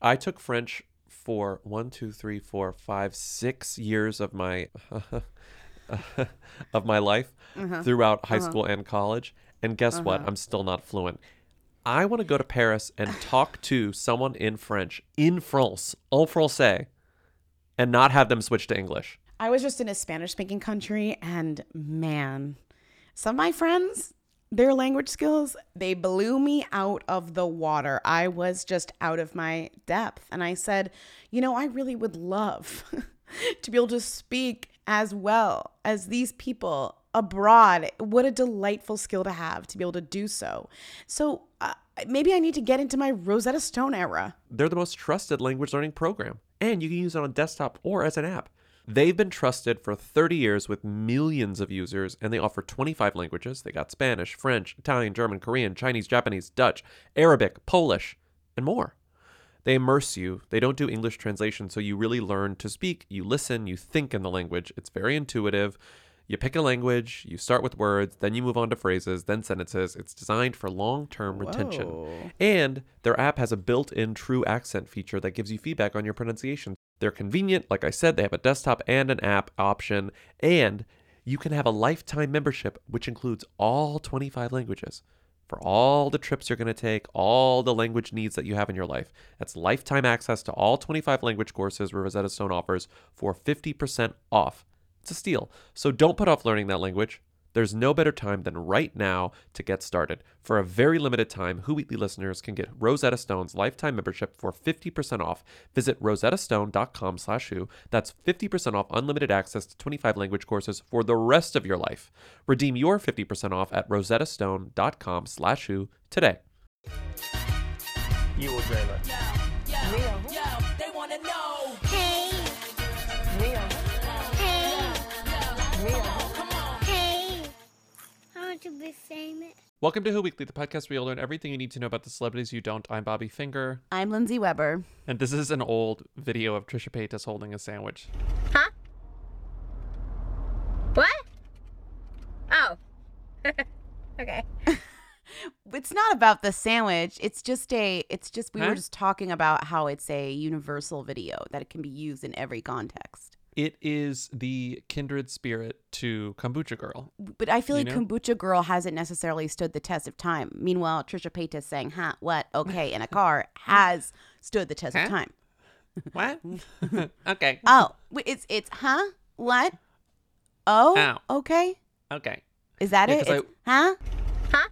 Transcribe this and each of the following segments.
I took French for 6 years of my of my life throughout high school and college. And guess what? I'm still not fluent. I want to go to Paris and talk to someone in French, in France, en français, and not have them switch to English. I was just in a Spanish-speaking country, and man, some of my friends, their language skills, they blew me out of the water. I was just out of my depth. And I said, I really would love to be able to speak as well as these people abroad. What a delightful skill to have, to be able to do so. So maybe I need to get into my Rosetta Stone era. They're the most trusted language learning program, and you can use it on desktop or as an app. They've been trusted for 30 years with millions of users, and they offer 25 languages. They got Spanish, French, Italian, German, Korean, Chinese, Japanese, Dutch, Arabic, Polish, and more. They immerse you. They don't do English translation, so you really learn to speak. You listen, you think in the language. It's very intuitive. You pick a language, you start with words, then you move on to phrases, then sentences. It's designed for long-term retention. And their app has a built-in true accent feature that gives you feedback on your pronunciation. They're convenient. Like I said, they have a desktop and an app option. And you can have a lifetime membership, which includes all 25 languages. For all the trips you're going to take, all the language needs that you have in your life. That's lifetime access to all 25 language courses Rosetta Stone offers for 50% off. It's a steal. So don't put off learning that language. There's no better time than right now to get started. For a very limited time, Who Weekly listeners can get Rosetta Stone's lifetime membership for 50% off. Visit rosettastone.com/who. That's 50% off unlimited access to 25 language courses for the rest of your life. Redeem your 50% off at rosettastone.com/who today. You will dream it. Real. They want to know. Hey. Real. Hey. Real. Hey. I want to be famous. Welcome to Who Weekly, the podcast where you'll learn everything you need to know about the celebrities you don't. I'm Bobby Finger. I'm Lindsay Weber. And this is an old video of Trisha Paytas holding a sandwich. Huh? What? Oh. Okay. It's not about the sandwich. We were just talking about how it's a universal video, that it can be used in every context. It is the kindred spirit to Kombucha Girl. But I feel like Kombucha Girl hasn't necessarily stood the test of time. Meanwhile, Trisha Paytas saying, huh, what, okay, in a car has stood the test of time. What? Okay. Oh, it's huh? What? Oh, Ow. okay. Okay. Is that Yeah, it? 'cause Huh? Huh?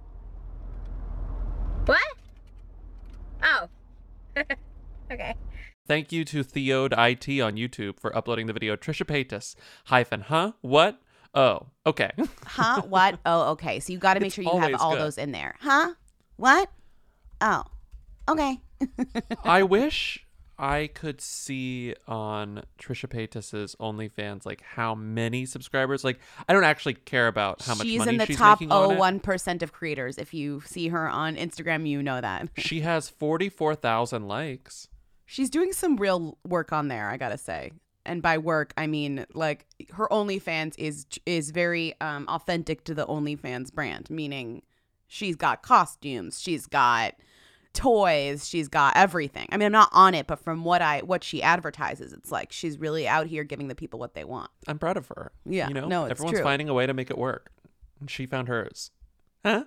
What? Oh. Okay. Thank you to Theode IT on YouTube for uploading the video Trisha Paytas huh? What? Oh, okay. Huh? What? Oh, okay. So you got to make It's sure you have always all good. those in there. Huh? What? Oh, okay. I wish I could see on Trisha Paytas's OnlyFans like how many subscribers. Like I don't actually care about how much She's money in the she's top making on it. 1% of creators. If you see her on Instagram, you know that. She has 44,000 likes. She's doing some real work on there, I gotta say. And by work, I mean like her OnlyFans is very authentic to the OnlyFans brand, meaning she's got costumes, she's got toys, she's got everything. I mean, I'm not on it, but from what she advertises, it's like she's really out here giving the people what they want. I'm proud of her. Yeah, You know, no, it's everyone's true. finding a way to make it work. And she found hers. Huh?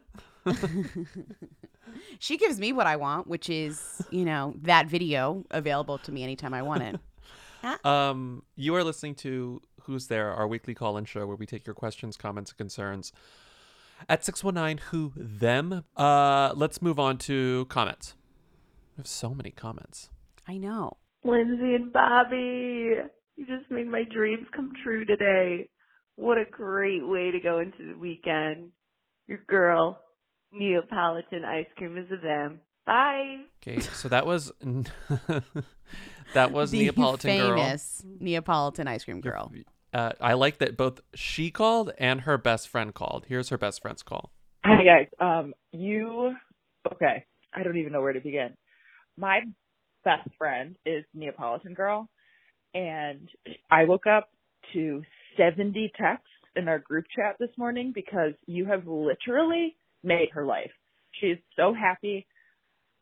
She gives me what I want, which is, that video available to me anytime I want it. You are listening to Who's There, our weekly call-in show where we take your questions, comments, and concerns at 619-WHO-THEM. Let's move on to comments. We have so many comments. I know. Lindsay and Bobby, you just made my dreams come true today. What a great way to go into the weekend. Your girl, Neapolitan ice cream is a them. Bye. Okay, so that was that was The Neapolitan Girl. famous Neapolitan ice cream girl. I like that both she called and her best friend called. Here's her best friend's call. Hi guys. Okay. I don't even know where to begin. My best friend is Neapolitan Girl, and I woke up to 70 texts in our group chat this morning because you have literally made her life. She's so happy,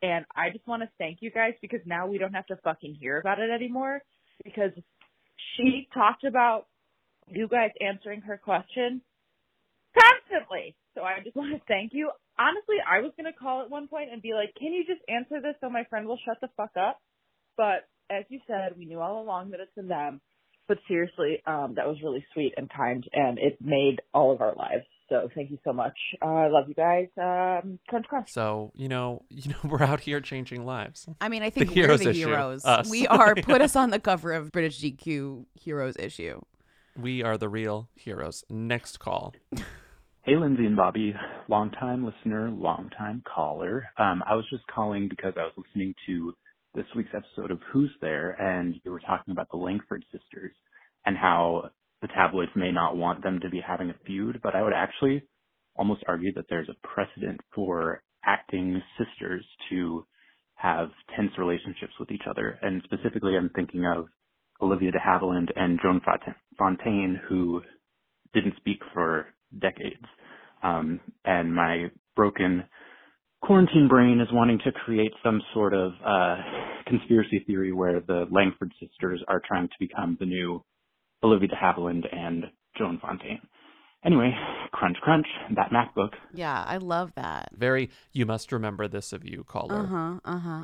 And I just want to thank you guys because now we don't have to fucking hear about it anymore because she talked about you guys answering her question constantly. So I just want to thank you. Honestly, I was going to call at one point and be like, can you just answer this so my friend will shut the fuck up? But as you said, we knew all along that it's in them. But seriously, that was really sweet and kind, and it made all of our lives. So thank you so much. I love you guys. Crunch, crunch. So, we're out here changing lives. I mean, I think The we're heroes the issue. heroes. Us. We are. Put Yeah. us on the cover of British GQ Heroes issue. We are the real heroes. Next call. Hey, Lindsay and Bobby, longtime listener, longtime caller. I was just calling because I was listening to this week's episode of Who's There, and you were talking about the Langford sisters and how the tabloids may not want them to be having a feud, but I would actually almost argue that there's a precedent for acting sisters to have tense relationships with each other. And specifically, I'm thinking of Olivia de Havilland and Joan Fontaine, who didn't speak for decades. And my broken quarantine brain is wanting to create some sort of conspiracy theory where the Langford sisters are trying to become the new Olivia de Havilland and Joan Fontaine. Anyway, crunch, crunch, that MacBook. Yeah, I love that. Very, you must remember this of you, caller.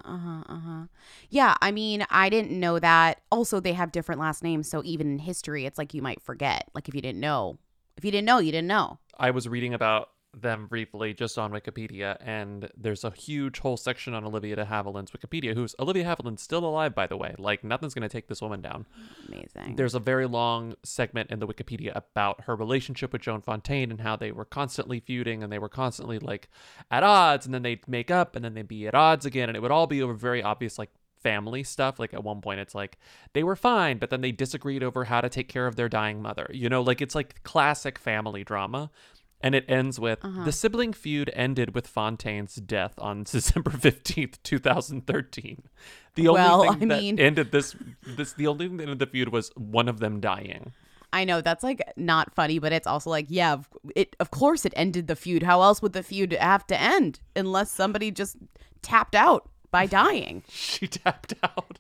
Yeah, I mean, I didn't know that. Also, they have different last names, so even in history, it's like you might forget. Like if you didn't know. If you didn't know, you didn't know. I was reading about them briefly just on Wikipedia, and there's a huge whole section on Olivia de Havilland's Wikipedia, who's Olivia Havilland's still alive, by the way. Like, nothing's going to take this woman down. Amazing. There's a very long segment in the Wikipedia about her relationship with Joan Fontaine and how they were constantly feuding and they were constantly like at odds, and then they'd make up and then they'd be at odds again, and it would all be over very obvious like family stuff. Like at one point it's like they were fine, but then they disagreed over how to take care of their dying mother. Like it's like classic family drama. And it ends with the sibling feud ended with Fontaine's death on December 15th, 2013. The only thing that ended the only thing that ended the feud was one of them dying. I know that's like not funny, but it's also like, yeah, of course it ended the feud. How else would the feud have to end unless somebody just tapped out by dying? She tapped out.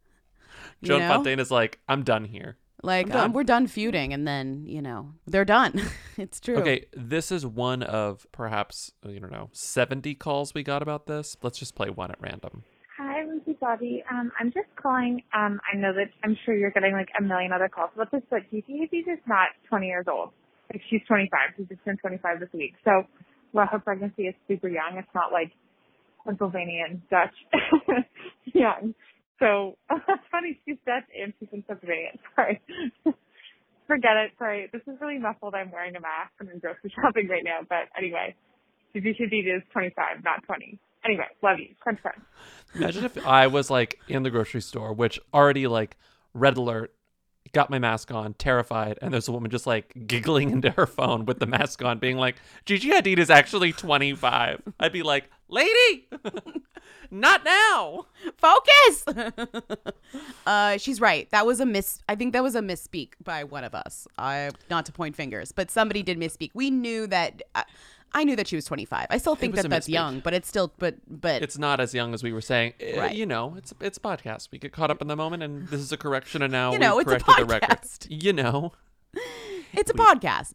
Joan Fontaine is like, I'm done here. Like, we're done feuding, and then, they're done. It's true. Okay, this is one of perhaps, 70 calls we got about this. Let's just play one at random. Hi, Lindsay, Bobby. I'm just calling. I know that I'm sure you're getting like a million other calls about this, but Gigi Hadid is not 20 years old. Like, she's 25. She just turned 25 this week. So, while her pregnancy is super young, it's not like Pennsylvania Dutch young. So, that's funny. She's Dutch and she's in Pennsylvania. Sorry. Forget it. Sorry. This is really muffled. I'm wearing a mask and I'm grocery shopping right now. But anyway, Gigi Hadid is 25, not 20. Anyway, love you. Crunch, crunch. Imagine if I was like in the grocery store, which already like red alert, got my mask on, terrified, and there's a woman just like giggling into her phone with the mask on, being like, Gigi Hadid is actually 25. I'd be like, lady, not now. Focus. She's right. That was I think that was a misspeak by one of us. Not to point fingers, but somebody did misspeak. We knew that. I knew that she was 25. I still think that that's young, but it's still, but it's not as young as we were saying. Right. It's a podcast. We get caught up in the moment, and this is a correction, and now we've it's corrected a the record. It's a podcast.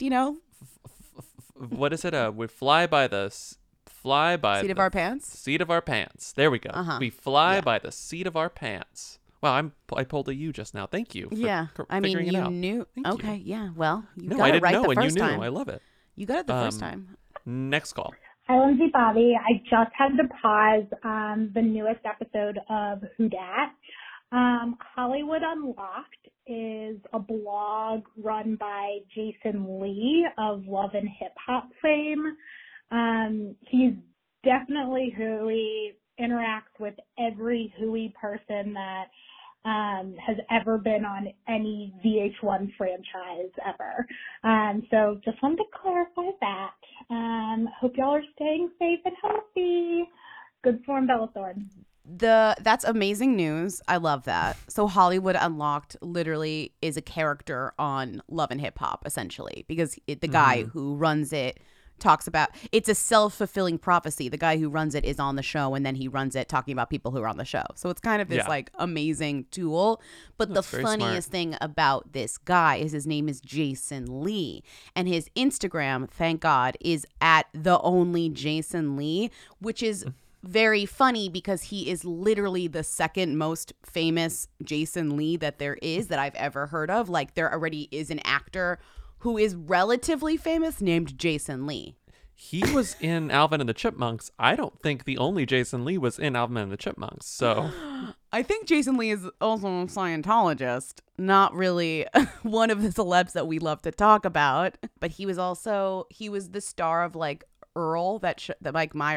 What is it? We fly by the seat of our pants. Seat of our pants. There we go. We fly by the seat of our pants. Wow, I pulled a U just now. Thank you. For figuring it out. Knew. Thank okay, you. yeah. Well, you no, got I it didn't right know, the and first you knew. time. I love it. You got it the first time. Next call. Hi, Lindsay, Bobby. I just had to pause the newest episode of Who Dat. Hollywood Unlocked is a blog run by Jason Lee of Love and Hip Hop fame. He's definitely hooey, interacts with every hooey person that has ever been on any VH1 franchise ever. So just wanted to clarify that. Hope y'all are staying safe and healthy. Good form, Bella Thorne. That's amazing news. I love that. So Hollywood Unlocked literally is a character on Love and Hip Hop, essentially, because the guy who runs it talks about, it's a self-fulfilling prophecy. The guy who runs it is on the show, and then he runs it talking about people who are on the show. So it's kind of this like amazing tool. But That's the very funniest thing about this guy is his name is Jason Lee, and his Instagram, thank God, is at the only Jason Lee, which is very funny because he is literally the second most famous Jason Lee that there is that I've ever heard of. Like, there already is an actor who is relatively famous named Jason Lee. He was in Alvin and the Chipmunks. I don't think the only Jason Lee was in Alvin and the Chipmunks. So I think Jason Lee is also a Scientologist, not really one of the celebs that we love to talk about. But he was the star of like Earl, that show that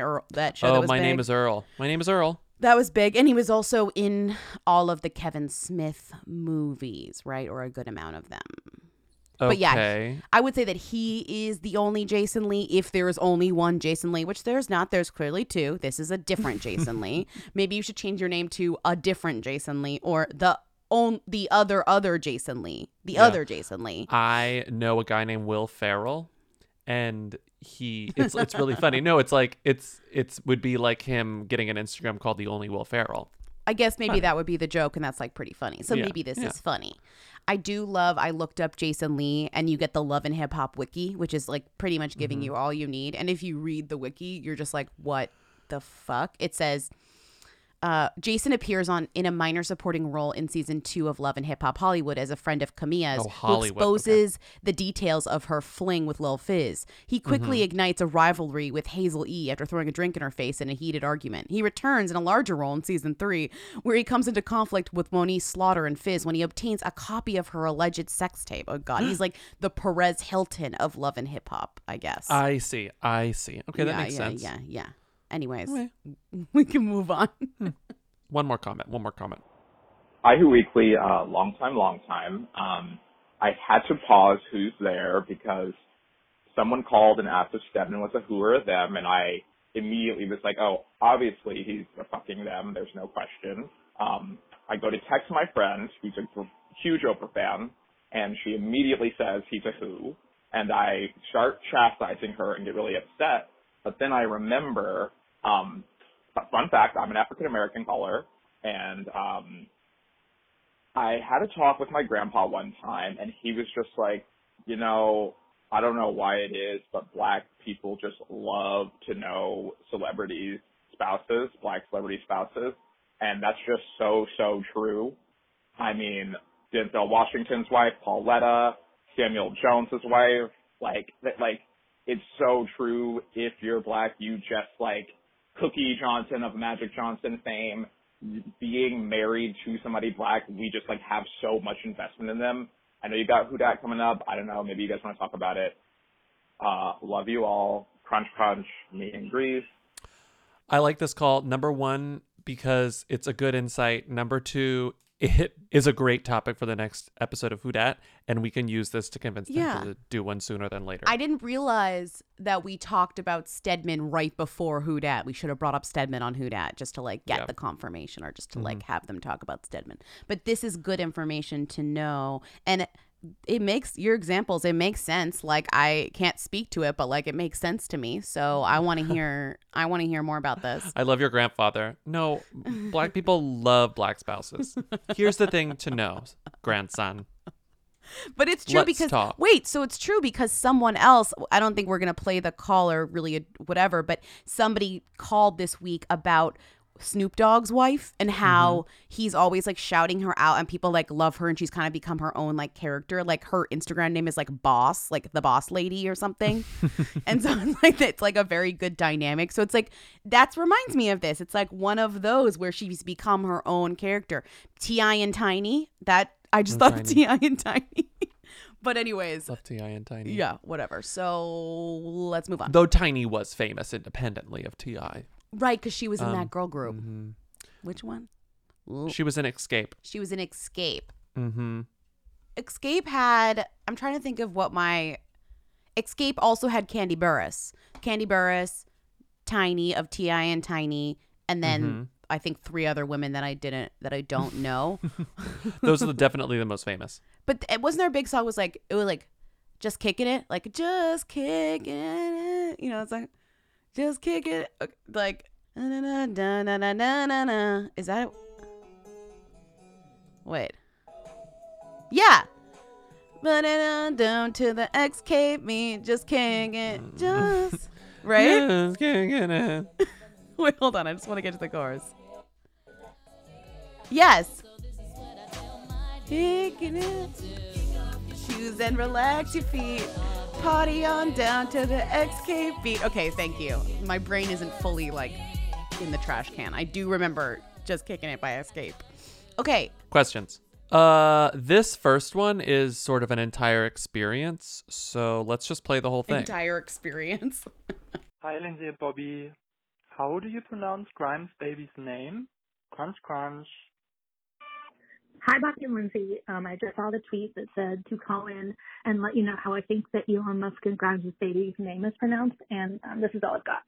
was My big. Name is Earl. My Name is Earl. That was big. And he was also in all of the Kevin Smith movies, right? Or a good amount of them. Okay. But yeah, I would say that he is the only Jason Lee. If there is only one Jason Lee, which there's not, there's clearly two. This is a different Jason Lee. Maybe you should change your name to a different Jason Lee, or the other Jason Lee. Other Jason Lee. I know a guy named Will Ferrell, and it's really funny. No, it's like it's would be like him getting an Instagram called The Only Will Ferrell. I guess maybe that would be the joke, and that's like pretty funny. So maybe this is funny. I looked up Jason Lee, and you get the Love and Hip Hop wiki, which is like pretty much giving you all you need. And if you read the wiki, you're just like, what the fuck? It says, Jason appears in a minor supporting role in season 2 of Love and Hip Hop Hollywood as a friend of Camilla's who exposes the details of her fling with Lil Fizz. He quickly ignites a rivalry with Hazel E after throwing a drink in her face in a heated argument. He returns in a larger role in season 3, where he comes into conflict with Moniece Slaughter and Fizz when he obtains a copy of her alleged sex tape. Oh God, he's like the Perez Hilton of Love and Hip Hop, I guess. I see. Okay, that makes sense. Yeah. Anyways, we can move on. One more comment. Hi, Who Weekly. Long time. I had to pause Who's There because someone called and asked if Stedman was a who or a them, and I immediately was like, oh, obviously he's a fucking them. There's no question. I go to text my friend, who's a huge Oprah fan, and she immediately says he's a who, and I start chastising her and get really upset. But then I remember, fun fact, I'm an African-American caller, and I had a talk with my grandpa one time, and he was just like, you know, I don't know why it is, but black people just love to know celebrities' spouses, black celebrity spouses, and that's just so true. I mean, Denzel Washington's wife, Pauletta, Samuel Jones's wife, like it's so true. If you're black, you just like Cookie Johnson of Magic Johnson fame, being married to somebody black, we just like have so much investment in them. I know you got Who Dat coming up. I don't know. Maybe you guys want to talk about it. Love you all. Crunch, crunch. Me and Grease. I like this call. Number 1, because it's a good insight. Number 2, it is a great topic for the next episode of Who Dat, and we can use this to convince them to do one sooner than later. I didn't realize that we talked about Stedman right before Who Dat. We should have brought up Stedman on Who Dat just to like get the confirmation, or just to like have them talk about Stedman. But this is good information to know, and it makes your examples, it makes sense. Like, I can't speak to it, but like it makes sense to me. So I want to hear more about this. I love your grandfather. No, black people love black spouses. Here's the thing to know, grandson. But it's true So it's true because someone else, I don't think we're going to play the call or really whatever, but somebody called this week about Snoop Dogg's wife and how he's always like shouting her out, and people like love her, and she's kind of become her own like character. Like, her Instagram name is like Boss, like the Boss Lady or something. And so it's like a very good dynamic. So it's like, that reminds me of this. It's like one of those where she's become her own character. T.I. and Tiny, that I just thought of T.I. and Tiny. But anyways, love T.I. and Tiny. Yeah, whatever. So let's move on. Though Tiny was famous independently of T.I. Right, because she was in that girl group. Which one? She was in Escape. She was in Escape. Mm-hmm. Escape had, I'm trying to think of what Escape also had Candy Burris. Candy Burris, Tiny of T.I. and Tiny, and then I think 3 other women that I don't know. Those are definitely the most famous. But it wasn't their big song, it was like Just kicking it, like just kicking it. You know, it's like just kick it, like na na na na na na na na. Is that? Wait. Yeah. Down to the XK me, just kicking it, just right. Just kicking it. Wait, hold on. I just want to get to the chorus. Yes. Kicking it. Shoes and relax your feet. Party on down to the XK beat. Okay, thank you. My brain isn't fully like in the trash can. I do remember just kicking it by Escape. Okay. Questions. This first one is sort of an entire experience, so let's just play the whole thing. Entire experience. Hi, Lindsay and Bobby. How do you pronounce Grimes' baby's name? Crunch, crunch. Hi, Bobby and Lindsay. I just saw the tweet that said to call in and let you know how I think that Elon Musk and Grimes' baby's name is pronounced, and this is all I've got.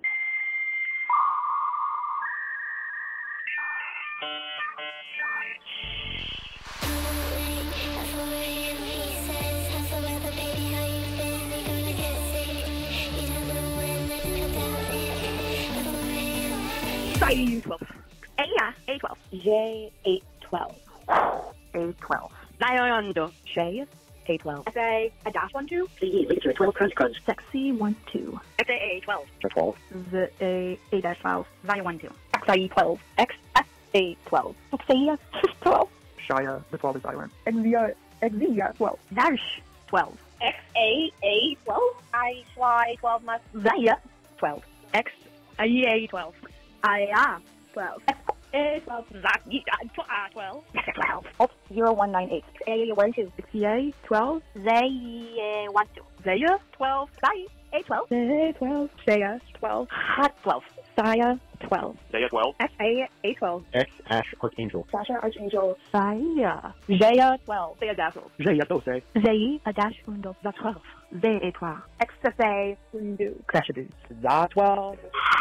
A12. A12. J812. A12. Lionando. Shay. A12. SA a dash 12. CE Laser 12 crunch crunch. Sexy 12. XA A12. 12. The A dash 12. Via 12. XIE 12. XSA 12. XAE 12. Shia, the 12 is silent. XZ 12. Dash 12. XA 12. I fly 12 must. Zaya 12. XAE 12. IA 12. A 12. Zaki 12. 12. 0198. A 12. XA 12. Zay 12. Zaya 12. Zay A12. Zay 12. Shaya 12. Hot 12. Saya 12. Zaya 12. SA A12. X Ash Archangel. Sasha Archangel. Saya. Zaya 12. Zaya dash 12. Zaya 12. Zay a dash window. Za 12. Zay A12. XSA window. Crash it. Za 12.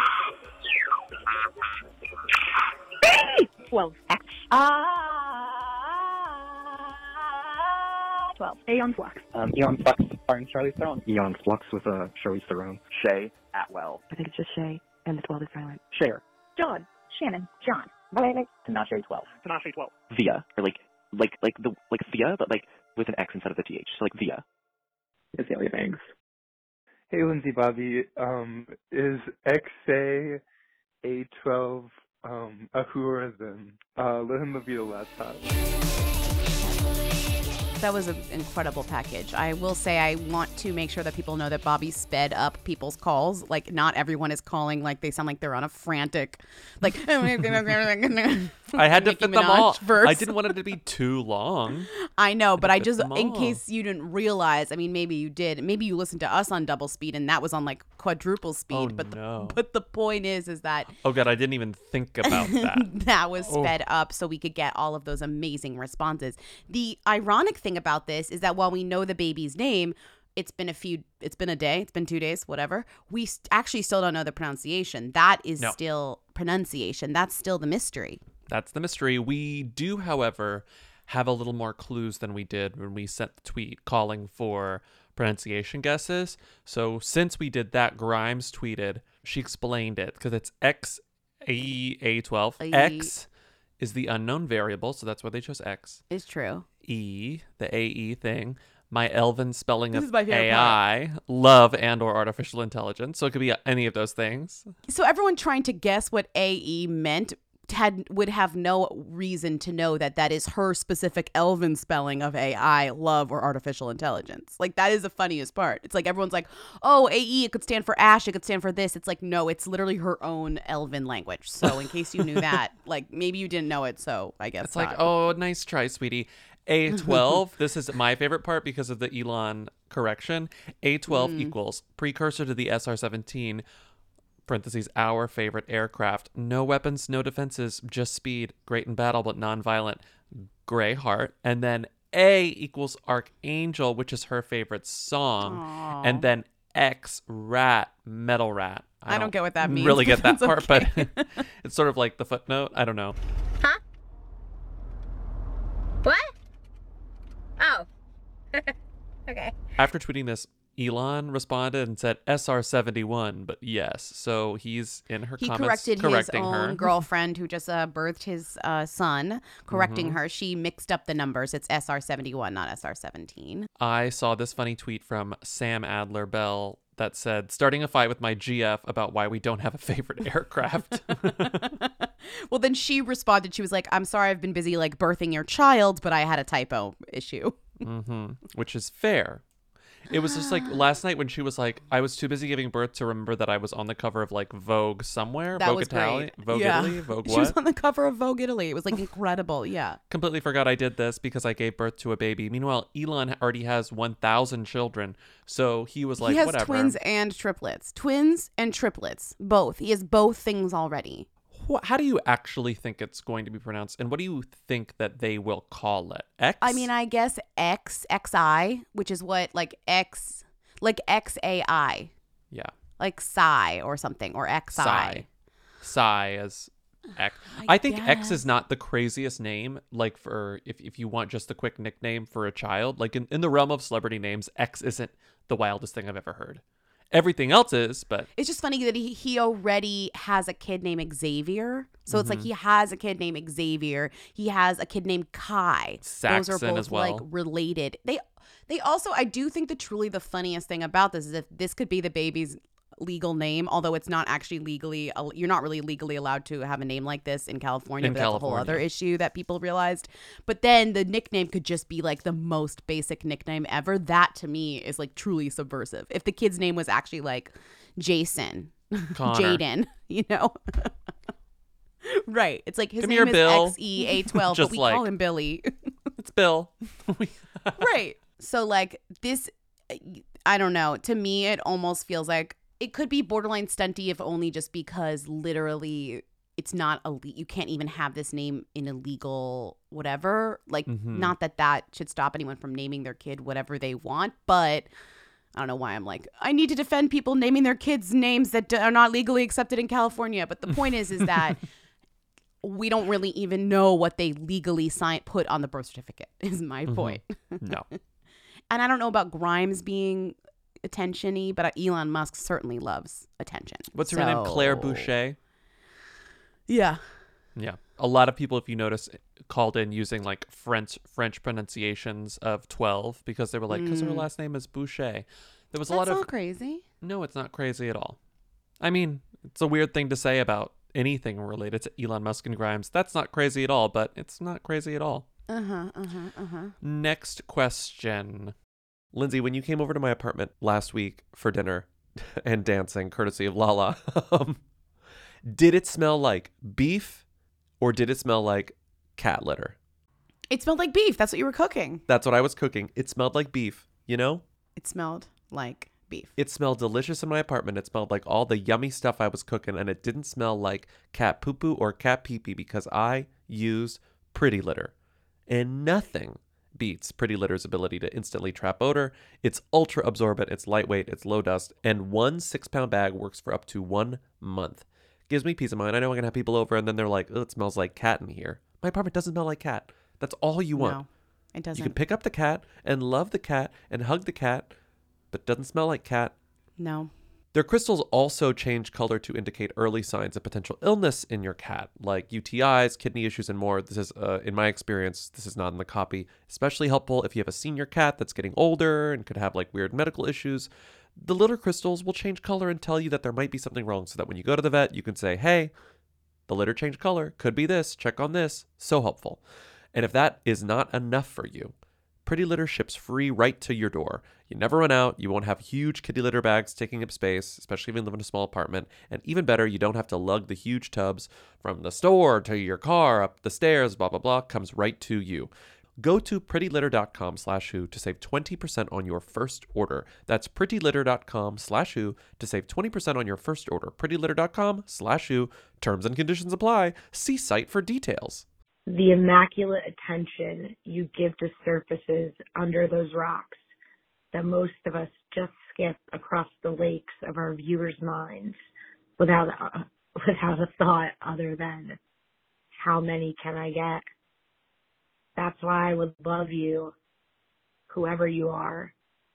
12. X. 12. Aeon Flux. Eon Flux starring Charlize Theron. Eon Flux with Charlize Theron. Shay Atwell. I think it's just Shay, and the 12 is silent. Cher. John. Shannon. John. Tinashe 12. Tinashe 12. Via, or like Thea, but like with an X instead of the TH. So like Via. Azalea Banks. Hey, Lindsay, Bobby. Is XA A12 a Hoorism? Let him be the laptop. That was an incredible package. I will say I want to make sure that people know that Bobby sped up people's calls. Like, not everyone is calling like they sound like they're on a frantic, like, I had to fit them all. Verse. I didn't want it to be too long. I know, but I just, them in all. case you didn't realize, I mean, maybe you did. Maybe you listened to us on double speed and that was on like quadruple speed. Oh, but the point is that Oh God, I didn't even think about that. that was sped up so we could get all of those amazing responses. The ironic thing about this is that while we know the baby's name, it's been a day, it's been 2 days, whatever. We actually still don't know the pronunciation. That is still pronunciation. That's still the mystery. That's the mystery. We do, however, have a little more clues than we did when we sent the tweet calling for pronunciation guesses. So since we did that, Grimes tweeted, she explained it because it's XAE12. X is the unknown variable, so that's why they chose X. It's true. E, the AE thing. My elven spelling This of is my favorite AI, love and or artificial intelligence. So it could be any of those things. So everyone trying to guess what AE meant would have no reason to know that that is her specific elven spelling of AI, love, or artificial intelligence. Like, that is the funniest part. It's like everyone's like, oh, AE, it could stand for Ash, it could stand for this. It's like, no, it's literally her own elven language. So in case you knew that, like, maybe you didn't know it, so I guess It's like, oh, nice try, sweetie. A12, this is my favorite part because of the Elon correction. A12 equals precursor to the SR-17, parentheses, our favorite aircraft. No weapons, no defenses, just speed. Great in battle, but non-violent. Gray heart. And then A equals Archangel, which is her favorite song. Aww. And then X, rat, metal rat. I don't get what that means. Really get that That's part, okay. but it's sort of like the footnote. I don't know. Huh? What? Oh. Okay. After tweeting this, Elon responded and said SR71, but yes. So he's in her He comments corrected his correcting own her. girlfriend who just birthed his son, correcting Mhm. her. She mixed up the numbers. It's SR71, not SR17. I saw this funny tweet from Sam Adler Bell that said, starting a fight with my GF about why we don't have a favorite aircraft. Well, then she responded. She was like, I'm sorry, I've been busy like birthing your child, but I had a typo issue. Which is fair. It was just like last night when she was like, I was too busy giving birth to remember that I was on the cover of like Vogue somewhere. That Vogue was Italy, great. Vogue Yeah. Italy, Vogue She was what? on the cover of Vogue Italy. It was like incredible. Yeah. Completely forgot I did this because I gave birth to a baby. Meanwhile, Elon already has 1,000 children. So he was like, he has whatever. twins and triplets. Twins and triplets. Both. He has both things already. How do you actually think it's going to be pronounced? And what do you think that they will call it? X? I mean, I guess XI, which is what like X, like XAI. Yeah. Like Psi or something, or XI. Psi as X. I think X guess. is not the craziest name, like for if you want just a quick nickname for a child. Like in the realm of celebrity names, X isn't the wildest thing I've ever heard. Everything else is, but It's just funny that he already has a kid named Xavier. So it's like Mhm. he has a kid named Xavier. He has a kid named Kai. Those are Saxon both as well. like related. They also, I do think that truly the funniest thing about this is if this could be the baby's legal name, although it's not actually legally, you're not really legally allowed to have a name like this in California, In but that's a whole California. other issue that people realized. But then the nickname could just be like the most basic nickname ever. That to me is like truly subversive. If the kid's name was actually like Jason, Connor. Jaden, you know? Right. It's like his Come name here, is Bill. XEA12, but Just we like- call him Billy. it's Bill. Right. So like this, I don't know. To me, it almost feels like it could be borderline stunty, if only just because literally it's not you can't even have this name in a legal whatever. Like, Mhm. not that should stop anyone from naming their kid whatever they want, but I don't know why I'm like, I need to defend people naming their kids names that are not legally accepted in California. But the point is that we don't really even know what they legally put on the birth certificate is my point. No. And I don't know about Grimes being attention-y, but Elon Musk certainly loves attention. What's her name? Claire Boucher? Yeah. Yeah. A lot of people, if you notice, called in using like French pronunciations of 12 because they were like, because her last name is Boucher. There was a lot That's of not crazy. No, it's not crazy at all. I mean, it's a weird thing to say about anything related to Elon Musk and Grimes. That's not crazy at all, but it's not crazy at all. Next question. Lindsay, when you came over to my apartment last week for dinner and dancing, courtesy of Lala, did it smell like beef or did it smell like cat litter? It smelled like beef. That's what you were cooking. That's what I was cooking. It smelled like beef, you know? It smelled like beef. It smelled delicious in my apartment. It smelled like all the yummy stuff I was cooking, and it didn't smell like cat poo-poo or cat pee-pee because I use Pretty Litter. And nothing beats Pretty Litter's ability to instantly trap odor. It's ultra absorbent, it's lightweight, it's low dust, and one 6-pound bag works for up to 1 month. Gives me peace of mind. I know I'm going to have people over and then they're like, oh, it smells like cat in here. My apartment doesn't smell like cat. That's all you want. No, it doesn't. You can pick up the cat and love the cat and hug the cat, but it doesn't smell like cat. No. Their crystals also change color to indicate early signs of potential illness in your cat, like UTIs, kidney issues, and more. This is, in my experience, this is not in the copy. Especially helpful if you have a senior cat that's getting older and could have like weird medical issues. The litter crystals will change color and tell you that there might be something wrong, so that when you go to the vet, you can say, hey, the litter changed color. Could be this. Check on this. So helpful. And if that is not enough for you, Pretty Litter ships free right to your door. You never run out. You won't have huge kitty litter bags taking up space, especially if you live in a small apartment. And even better, you don't have to lug the huge tubs from the store to your car, up the stairs, blah, blah, blah. Comes right to you. Go to prettylitter.com/who to save 20% on your first order. That's prettylitter.com/who to save 20% on your first order. prettylitter.com/who. Terms and conditions apply. See site for details. The immaculate attention you give to surfaces under those rocks that most of us just skip across the lakes of our viewers' minds without a thought other than, how many can I get? That's why I would love you, whoever you are,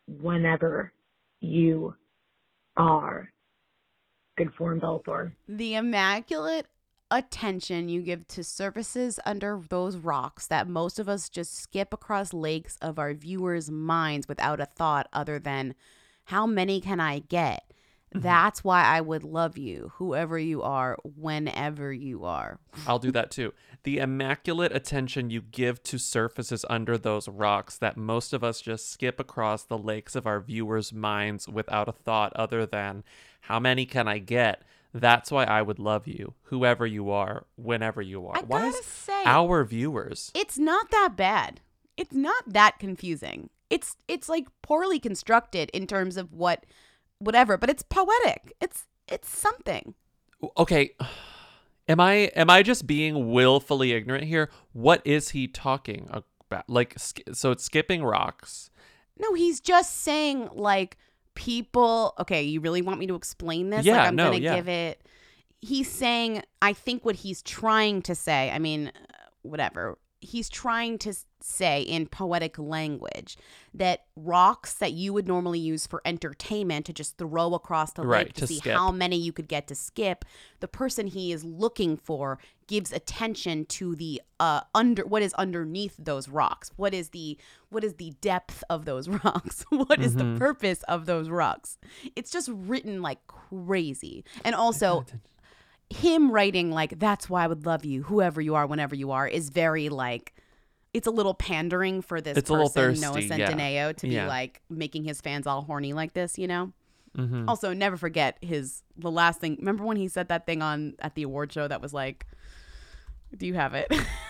whenever you are. Good form, Bellator. The immaculate attention you give to surfaces under those rocks that most of us just skip across lakes of our viewers' minds without a thought other than, how many can I get? That's why I would love you, whoever you are, whenever you are. I'll do that too. The immaculate attention you give to surfaces under those rocks that most of us just skip across the lakes of our viewers' minds without a thought other than, how many can I get? That's why I would love you, whoever you are, whenever you are. Why is our viewers? It's not that bad. It's not that confusing. It's like poorly constructed in terms of whatever, but it's poetic. It's something. Okay. Am I just being willfully ignorant here? What is he talking about? Like, so it's skipping rocks. No, he's just saying like people. Okay, you really want me to explain this? Yeah, like I'm no, gonna yeah. give it. He's saying, I think what he's trying to say, I mean, whatever. He's trying to say in poetic language that rocks that you would normally use for entertainment to just throw across the Right, lake to to see skip. how many you could get to skip, the person he is looking for gives attention to the what is underneath those rocks. What is the depth of those rocks? What is the purpose of those rocks? It's just written like crazy. And also him writing like, that's why I would love you, whoever you are, whenever you are, is very like, it's a little pandering for this It's a little person, thirsty, Noah yeah. Centineo, to be Yeah. like making his fans all horny like this, you know? Mhm. Also, never forget the last thing. Remember when he said that thing at the award show that was like, do you have it?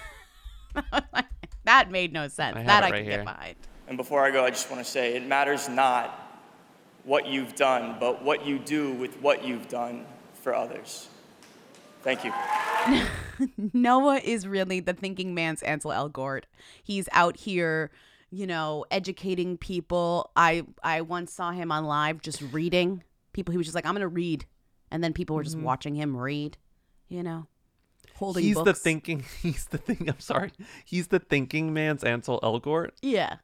That made no sense. I have That it I right can here. get behind. And before I go, I just want to say it matters not what you've done, but what you do with what you've done for others. Thank you. Noah is really the thinking man's Ansel Elgort. He's out here, you know, educating people. I once saw him on live just reading. People, he was just like, I'm going to read. And then people were just watching him read, you know, holding He's books. He's the thinking man's Ansel Elgort. Yeah.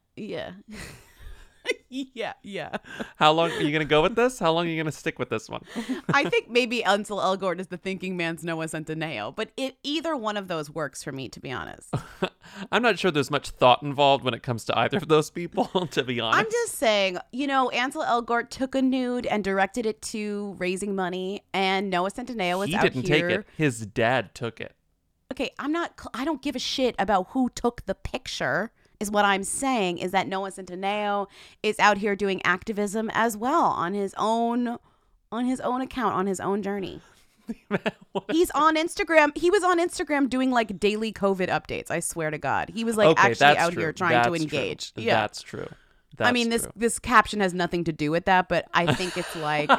Yeah. How long are you going to go with this? How long are you going to stick with this one? I think maybe Ansel Elgort is the thinking man's Noah Centineo, but either one of those works for me, to be honest. I'm not sure there's much thought involved when it comes to either of those people, to be honest. I'm just saying, you know, Ansel Elgort took a nude and directed it to raising money, and Noah Centineo is He out didn't here. take it. His dad took it. Okay, I don't give a shit about who took the picture. Is what I'm saying is that Noah Centineo is out here doing activism as well on his own account, on his own journey. He's on Instagram. He was on Instagram doing like daily COVID updates. I swear to God, he was like Okay, actually that's out true. here trying to That's engage. true. Yeah, That's true. I mean, That's this caption has nothing to do with that, but I think it's like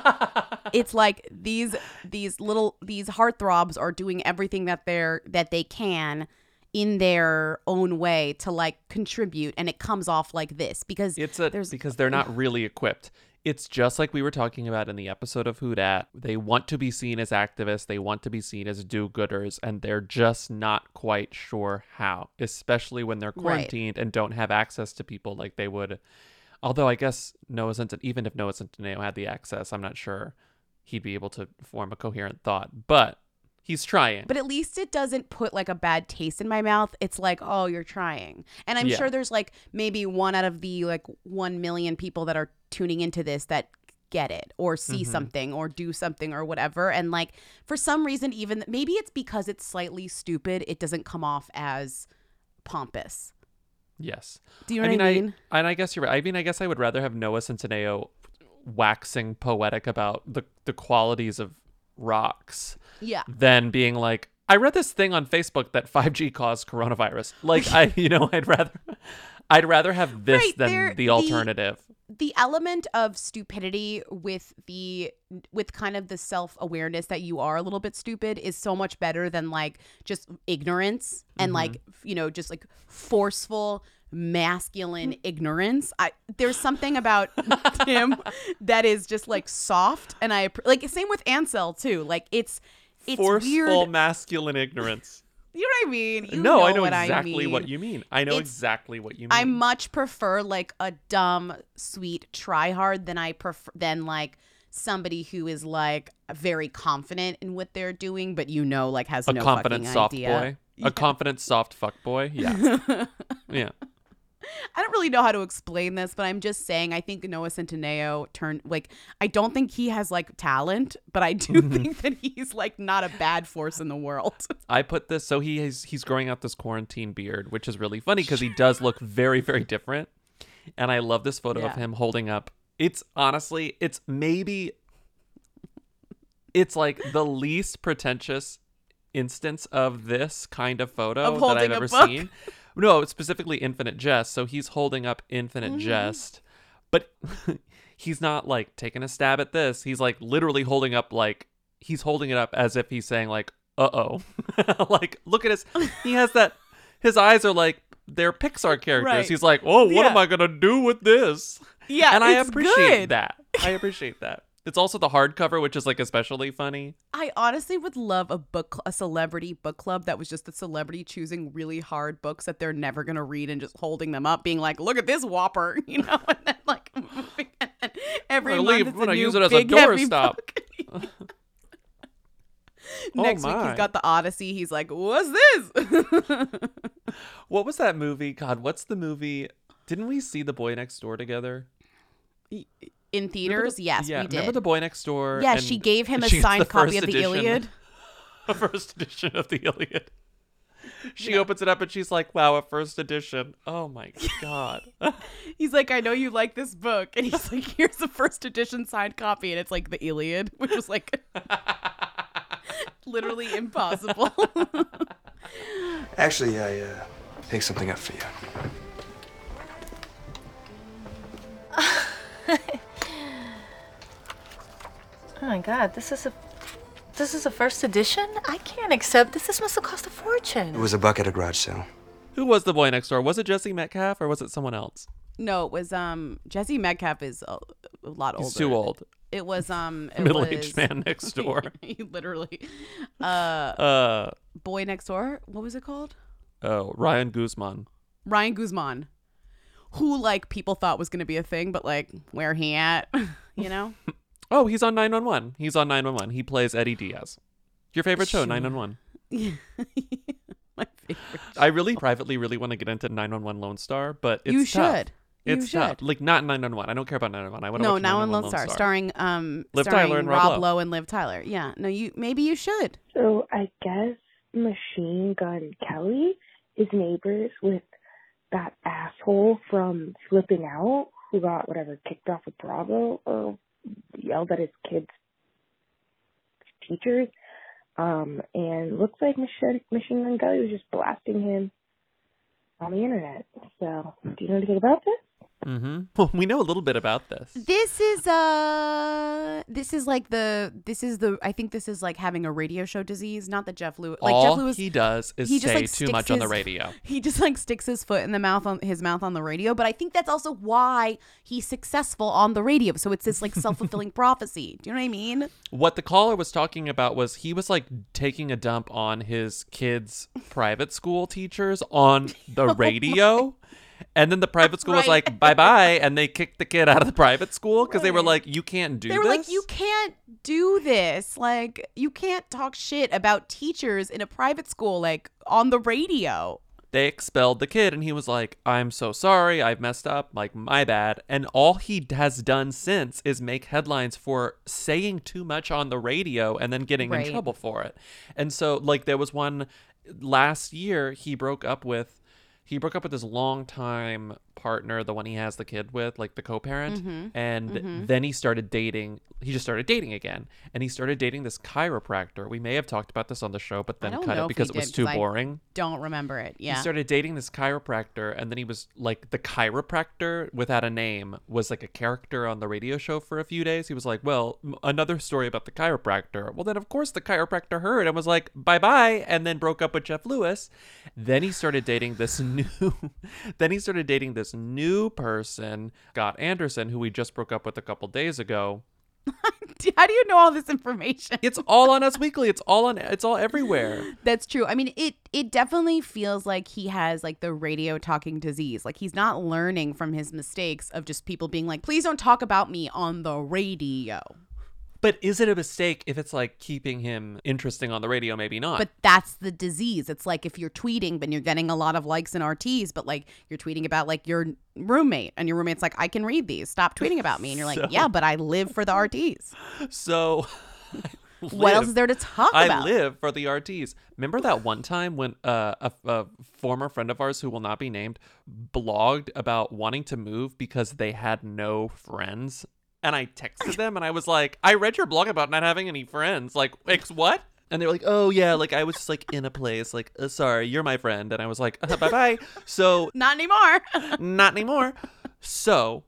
these heartthrobs are doing everything that they can in their own way to like contribute, and it comes off like this because because they're not really equipped. It's just like we were talking about in the episode of Who Dat. They want to be seen as activists, they want to be seen as do-gooders, and they're just not quite sure how, especially when they're quarantined and don't have access to people like they would. Although I guess even if Noah Centineo had the access, I'm not sure he'd be able to form a coherent thought, but he's trying. But at least it doesn't put like a bad taste in my mouth. It's like, oh, you're trying. And I'm sure there's like maybe one out of the like 1 million people that are tuning into this that get it or see something or do something or whatever. And like for some reason, even maybe it's because it's slightly stupid, it doesn't come off as pompous. Yes. Do you know what I mean? And I guess you're right. I mean, I guess I would rather have Noah Centineo waxing poetic about the qualities of rocks. Yeah. Than being like, I read this thing on Facebook that 5G caused coronavirus. Like I'd rather have this Right, than the alternative. The element of stupidity with kind of the self-awareness that you are a little bit stupid is so much better than like just ignorance and like, you know, just like forceful masculine ignorance. There's something about him that is just like soft, and like same with Ansel too. Like it's Forceful weird. masculine ignorance. You know what I mean? You No, I know what exactly mean. what you mean. I know It's- exactly what you mean. I much prefer like a dumb, sweet tryhard than like somebody who is like very confident in what they're doing, but like has a no confident fucking soft idea. boy. A confident soft fuck boy. Yeah. Yeah. I don't really know how to explain this, but I'm just saying I think Noah Centineo I don't think he has like talent, but I do think that he's like not a bad force in the world. I put this so he's growing out this quarantine beard, which is really funny because he does look very, very different. And I love this photo of him holding up. It's honestly, it's like the least pretentious instance of this kind of photo that I've ever seen. No, specifically Infinite Jest. So he's holding up Infinite Jest, but he's not like taking a stab at this. He's like literally holding up, like he's holding it up as if he's saying like, uh-oh. Like, look at he has that, his eyes are like, they're Pixar characters. Right. He's like, oh, what am I going to do with this? Yeah, and I it's appreciate good. that. I appreciate that. It's also the hardcover, which is like especially funny. I honestly would love a celebrity book club that was just the celebrity choosing really hard books that they're never going to read and just holding them up, being like, look at this whopper, and then like every month I'm gonna use it as a big, heavy doorstop. book. Oh Next week my. he's got the Odyssey. He's like, what's this? What was that movie? God, what's the movie? Didn't we see The Boy Next Door together? In theaters? Yes, we did. Remember The Boy Next Door? Yeah, and she gave him a she gets signed the copy first of the edition- Iliad. A first edition of the Iliad. She opens it up and she's like, wow, a first edition. Oh my God. He's like, I know you like this book. And he's like, here's the first edition signed copy. And it's like the Iliad, which was like literally impossible. Actually, I picked something up for you. Oh my God, this is a first edition? I can't accept this. This must have cost a fortune. It was a buck at a garage sale. Who was the boy next door? Was it Jesse Metcalf or was it someone else? No, it was Jesse Metcalf is a lot older. He's too old. It was Middle-aged man next door. Literally. Boy Next Door. What was it called? Oh, Ryan Guzman. Ryan Guzman, who like people thought was going to be a thing, but like where he at, you know? Oh, he's on 911. He's on 911. He plays Eddie Diaz. Your favorite show, 911. My favorite. I really privately really want to get into 911 Lone Star, but it's You tough. should. It's You tough. should. Like not 911. I don't care about 911. I want to No, watch now 911 on Lone Star, starring Liv starring Tyler and Rob Lowe. Lowe and Liv Tyler. Yeah. No, maybe you should. So I guess Machine Gun Kelly is neighbors with that asshole from Flipping Out who got whatever kicked off of Bravo or yelled at his kids' teachers. And looks like Machine Gun Kelly was just blasting him on the internet. So, do you know anything about this? Mm-hmm. Well, we know a little bit about this. This is I think this is like having a radio show disease. Not that Jeff Lewis, like All Jeff Lewis, he does is he just, say like, too sticks much on the his- radio. He just like sticks his foot in his mouth on the radio. But I think that's also why he's successful on the radio. So it's this like self-fulfilling prophecy. Do you know what I mean? What the caller was talking about was he was like taking a dump on his kids' private school teachers on the radio. And then the private school was like, bye-bye. And they kicked the kid out of the private school because they were like, you can't do this. They were like, you can't do this. Like, you can't talk shit about teachers in a private school, like, on the radio. They expelled the kid and he was like, I'm so sorry. I've messed up. Like, my bad. And all he has done since is make headlines for saying too much on the radio and then getting in trouble for it. And so, like, there was one last year he broke up with his longtime partner, the one he has the kid with, like the co-parent. And then he started dating. He just started dating again. And he started dating this chiropractor. We may have talked about this on the show, but then cut it because it was too boring. Don't remember it. Yeah. He started dating this chiropractor, and then he was like, the chiropractor without a name was like a character on the radio show for a few days. He was like, well, another story about the chiropractor. Well, then of course the chiropractor heard and was like, bye-bye, and then broke up with Jeff Lewis. Then he started dating this new person, Scott Anderson, who we just broke up with a couple days ago. How do you know all this information? It's all on Us Weekly. It's all everywhere. That's true. I mean, it definitely feels like he has like the radio talking disease. Like he's not learning from his mistakes of just people being like, please don't talk about me on the radio. But is it a mistake if it's like keeping him interesting on the radio? Maybe not. But that's the disease. It's like if you're tweeting, but you're getting a lot of likes and RTs, but like you're tweeting about like your roommate and your roommate's like, I can read these. Stop tweeting about me. And you're like, yeah, but I live for the RTs. So what else is there to talk about? I live for the RTs. Remember that one time when a former friend of ours who will not be named blogged about wanting to move because they had no friends? And I texted them and I was like, I read your blog about not having any friends. Like, what? And they were like, oh, yeah, like I was just like in a place like, sorry, you're my friend. And I was like, bye-bye. So not anymore. Not anymore. So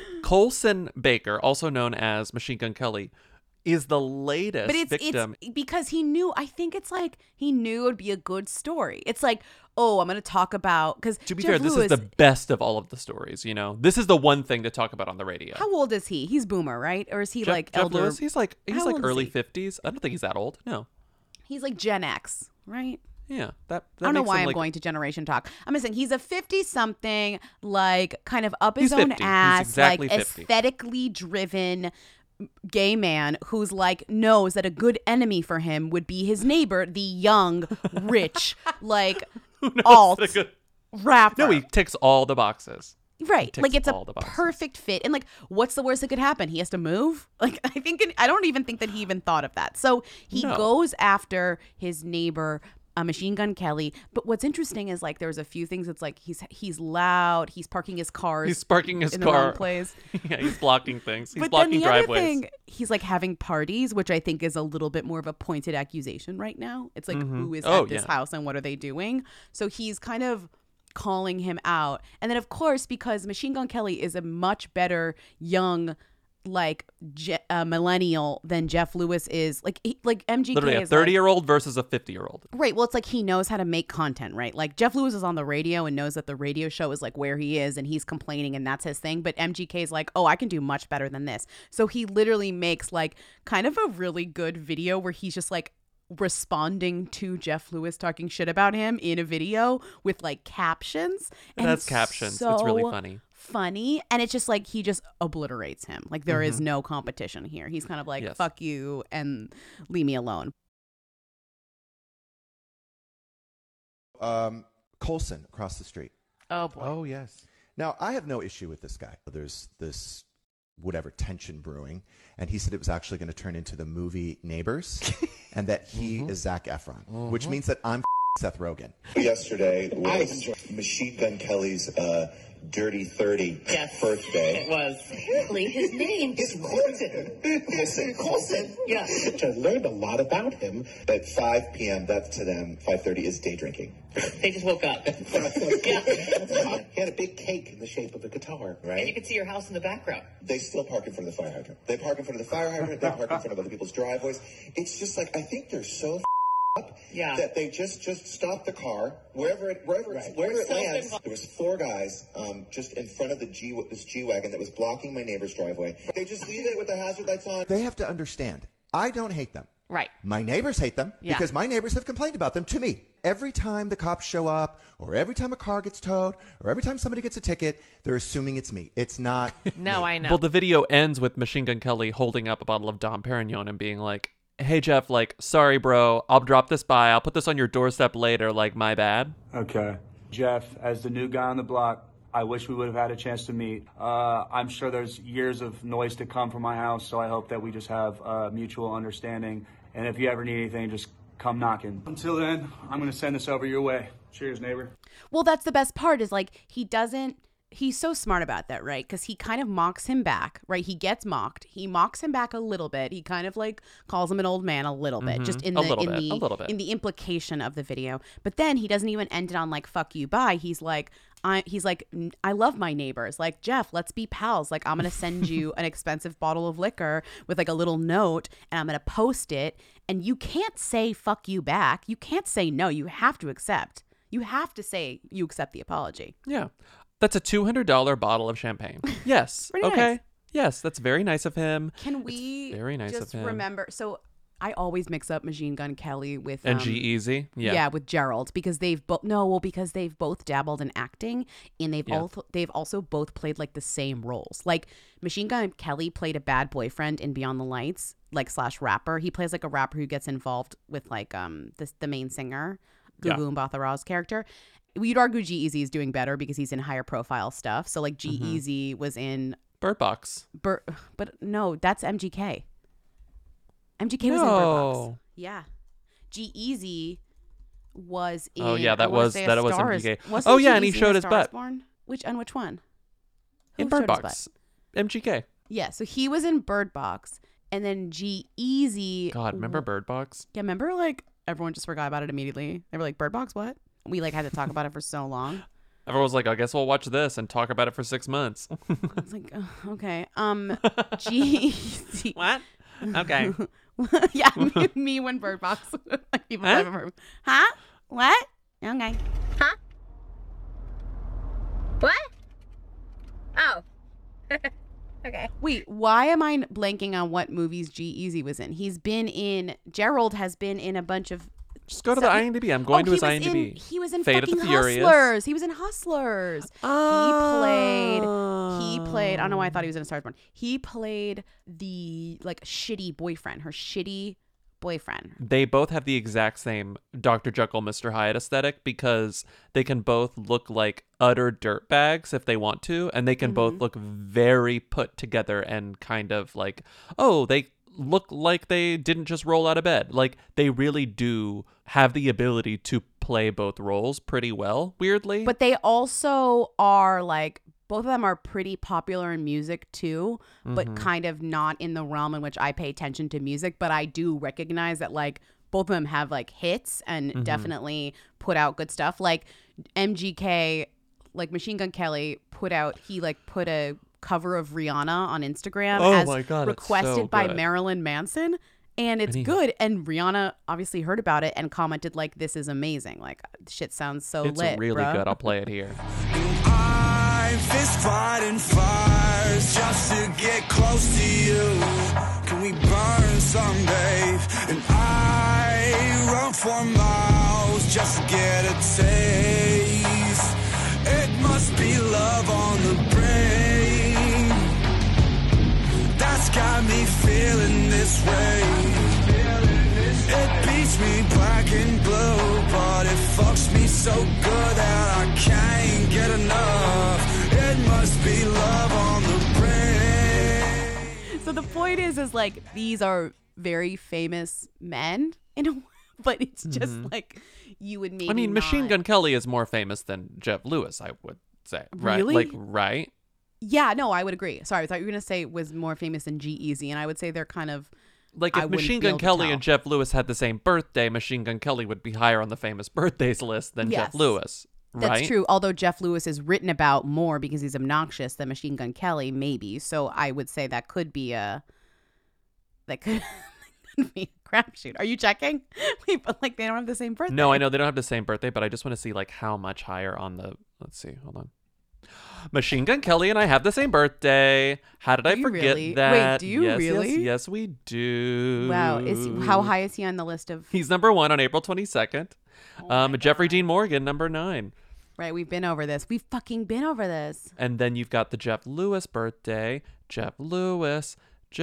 Colson Baker, also known as Machine Gun Kelly, is the latest victim. It's because he knew, I think it's like he knew it would be a good story. It's like, oh, I'm going to talk about, because to be fair, this is the best of all of the stories, you know? This is the one thing to talk about on the radio. How old is he? He's boomer, right? Or is he like Jeff elder? Lewis? He's like early 50s. I don't think he's that old. No. He's like Gen X, right? Yeah. That I don't know makes why him, I'm going to Generation Talk. I'm just saying he's a 50-something, like kind of up his He's own 50. He's ass, exactly like 50. aesthetically driven gay man who's like knows that a good enemy for him would be his neighbor, the young, rich, like alt rapper. No, he ticks all the boxes. Right. He Like ticks it's all the a boxes. perfect fit. And like, what's the worst that could happen? He has to move. Like, I don't even think that he even thought of that. So he goes after his neighbor, Machine Gun Kelly. But what's interesting is like, there's a few things. It's like, he's loud. He's parking his cars. He's parking his in car. the wrong place. Yeah, he's blocking things. He's But blocking then the driveways. other thing, he's like having parties, which I think is a little bit more of a pointed accusation right now. It's like, who is at this house and what are they doing? So he's kind of calling him out. And then of course, because Machine Gun Kelly is a much better young like millennial than Jeff Lewis is, like MGK Literally a is 30-year-old versus a 50-year-old. Right. Well, it's like he knows how to make content, right? Like Jeff Lewis is on the radio and knows that the radio show is like where he is and he's complaining and that's his thing. But MGK is like, oh, I can do much better than this. So he literally makes like kind of a really good video where he's just like responding to Jeff Lewis talking shit about him in a video with like captions. And That's captions. It's really funny. And it's just like he just obliterates him. Like there is no competition here. He's kind of like, fuck you and leave me alone. Colson across the street. Oh boy. Oh yes. Now I have no issue with this guy. There's this whatever tension brewing, and he said it was actually going to turn into the movie Neighbors, and that he is Zac Efron, which means that I'm Seth Rogen. Yesterday was Machine Gun Kelly's Dirty 30 birthday. It was. Apparently, his name is Colson. Colson. Yeah. I learned a lot about him. At 5 p.m., that to them, 5:30 is day drinking. They just woke up. Yeah. He had a big cake in the shape of a guitar, right? And you can see your house in the background. They still park in front of the fire hydrant. They park in front of the fire hydrant. They park in front of other people's driveways. It's just like, I think they're so up that they just stop the car wherever it lands. There was 4 guys just in front of this G-Wagon that was blocking my neighbor's driveway. They just leave it with the hazard lights on. They have to understand, I don't hate them. Right. My neighbors hate them because my neighbors have complained about them to me. Every time the cops show up, or every time a car gets towed, or every time somebody gets a ticket, they're assuming it's me. It's not No, me. I know. Well, the video ends with Machine Gun Kelly holding up a bottle of Dom Perignon and being like, hey, Jeff, like, sorry, bro, I'll drop this by. I'll put this on your doorstep later. Like, my bad. Okay. Jeff, as the new guy on the block, I wish we would have had a chance to meet. I'm sure there's years of noise to come from my house, so I hope that we just have mutual understanding. And if you ever need anything, just come knocking. Until then, I'm going to send this over your way. Cheers, neighbor. Well, that's the best part is like he's so smart about that, right? Because he kind of mocks him back, right? He gets mocked. He mocks him back a little bit. He kind of like calls him an old man a little bit, just in the implication of the video. But then he doesn't even end it on like "fuck you, bye." He's like, I love my neighbors. Like, Jeff, let's be pals. Like, I'm gonna send you an expensive bottle of liquor with like a little note, and I'm gonna post it. And you can't say "fuck you" back. You can't say no. You have to accept. You have to say you accept the apology. Yeah. That's a $200 bottle of champagne. Yes. Pretty okay. nice. Yes, that's very nice of him. Can we very nice just of him. remember? So I always mix up Machine Gun Kelly with And G-Eazy? Yeah. with Gerald, because they've both dabbled in acting, and they've also both played like the same roles. Like Machine Gun Kelly played a bad boyfriend in Beyond the Lights, like / rapper. He plays like a rapper who gets involved with like the main singer, Gugu Mbatha-Raw's character. We'd argue G-Eazy is doing better because he's in higher profile stuff. So like G-Eazy was in Bird Box. But no, that's MGK. MGK was in Bird Box. Yeah. G-Eazy was in... Oh, yeah, that was MGK. Wasn't Oh, yeah, and he G-Eazy showed in his A Star butt. Is Born? Which one? In Who Bird showed his Box. MGK. Yeah, so he was in Bird Box, and then G-Eazy... God, remember Bird Box? Yeah, remember, like, everyone just forgot about it immediately. They were like, Bird Box, what? We, like, had to talk about it for so long. Everyone was like, I guess we'll watch this and talk about it for 6 months. It's like, okay. G-Eazy... What? Okay. Yeah, me when Bird Box. Like people haven't heard. Huh? What? Okay. Huh? What? Oh. Okay. Wait, why am I blanking on what movies G-Eazy was in? Gerald has been in a bunch of... Just go to the IMDb. I'm going to his IMDb. He was in Fate of fucking the Furious. Hustlers. He was in Hustlers. He played, I don't know why I thought he was in A Star Is Born. He played the like shitty boyfriend, her shitty boyfriend. They both have the exact same Dr. Jekyll, Mr. Hyde aesthetic because they can both look like utter dirtbags if they want to, and they can both look very put together and kind of like, oh, they look like they didn't just roll out of bed. Like they really do have the ability to play both roles pretty well, weirdly. But they also are like, both of them are pretty popular in music too, but kind of not in the realm in which I pay attention to music. But I do recognize that like both of them have like hits and definitely put out good stuff. Like MGK, like Machine Gun Kelly put a cover of Rihanna on Instagram Oh as my God, it's requested so by good. Marilyn Manson. And it's good. And Rihanna obviously heard about it and commented like, this is amazing. Like shit sounds so It's lit, really bro. good. I'll play it here. I'm fist fighting fires just to get close to you. Can we burn some, babe? And I run for miles just to get a taste. It must be love on the brain that's got me feeling this way. It beats me black and blue, but it fucks me so good that I can't get enough. It must be love on the brain. So the point is like these are very famous men, but it's just like you would maybe. I mean, Machine Gun Kelly is more famous than Jeff Lewis, I would say. Right? Really? Like, right? Yeah, no, I would agree. Sorry, I thought you were gonna say was more famous than G-Eazy, and I would say they're kind of Like, I if wouldn't Machine be Gun able to Kelly tell. and Jeff Lewis had the same birthday, Machine Gun Kelly would be higher on the famous birthdays list than Jeff Yes. Lewis. Right? That's true. Although Jeff Lewis is written about more because he's obnoxious than Machine Gun Kelly, maybe. So I would say that could be a crapshoot. Are you checking? Wait, but like they don't have the same birthday. No, I know they don't have the same birthday, but I just want to see like how much higher on the. Let's see. Hold on. Machine Gun Kelly and I have the same birthday. How did I you forget really? that? Wait, do you yes, really? Yes, we do. Wow. How high is he on the list of? He's number 1 on April 22nd. Jeffrey Dean Morgan, number 9. Right, we've been over this. We've fucking been over this. And then you've got the Jeff Lewis birthday. Jeff Lewis.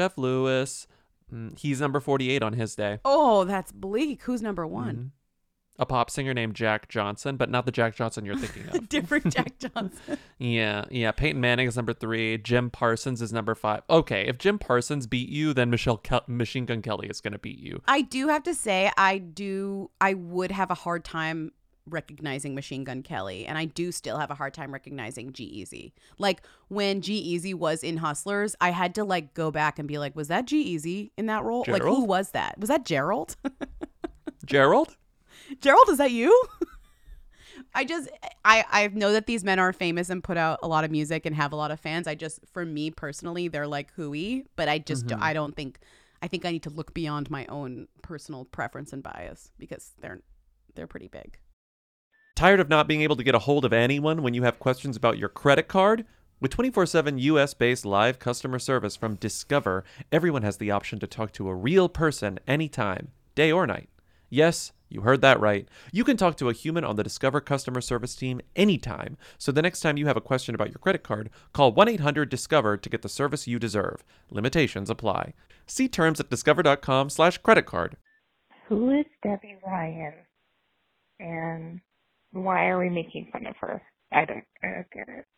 He's number 48 on his day. Oh, that's bleak. Who's number 1? A pop singer named Jack Johnson, but not the Jack Johnson you're thinking of. Different Jack Johnson. Yeah. Peyton Manning is number 3. Jim Parsons is number 5. Okay, if Jim Parsons beat you, then Machine Gun Kelly is going to beat you. I do have to say, I would have a hard time recognizing Machine Gun Kelly, and I do still have a hard time recognizing G-Eazy. Like when G-Eazy was in Hustlers, I had to like go back and be like, was that G-Eazy in that role? Gerald? Like who was that? Was that Gerald? Gerald? Gerald, is that you? I know that these men are famous and put out a lot of music and have a lot of fans. For me personally, they're like hooey, but I think I need to look beyond my own personal preference and bias because they're pretty big. Tired of not being able to get a hold of anyone when you have questions about your credit card? With 24/7 US-based live customer service from Discover, everyone has the option to talk to a real person anytime, day or night. Yes, you heard that right. You can talk to a human on the Discover customer service team anytime. So the next time you have a question about your credit card, call 1-800-DISCOVER to get the service you deserve. Limitations apply. See terms at discover.com/creditcard. Who is Debbie Ryan? And why are we making fun of her? I don't get it.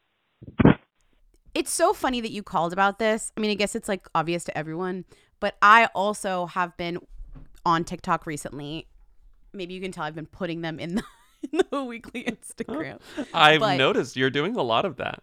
It's so funny that you called about this. I mean, I guess it's like obvious to everyone, but I also have been on TikTok recently. Maybe you can tell I've been putting them in the weekly Instagram. I've But noticed you're doing a lot of that.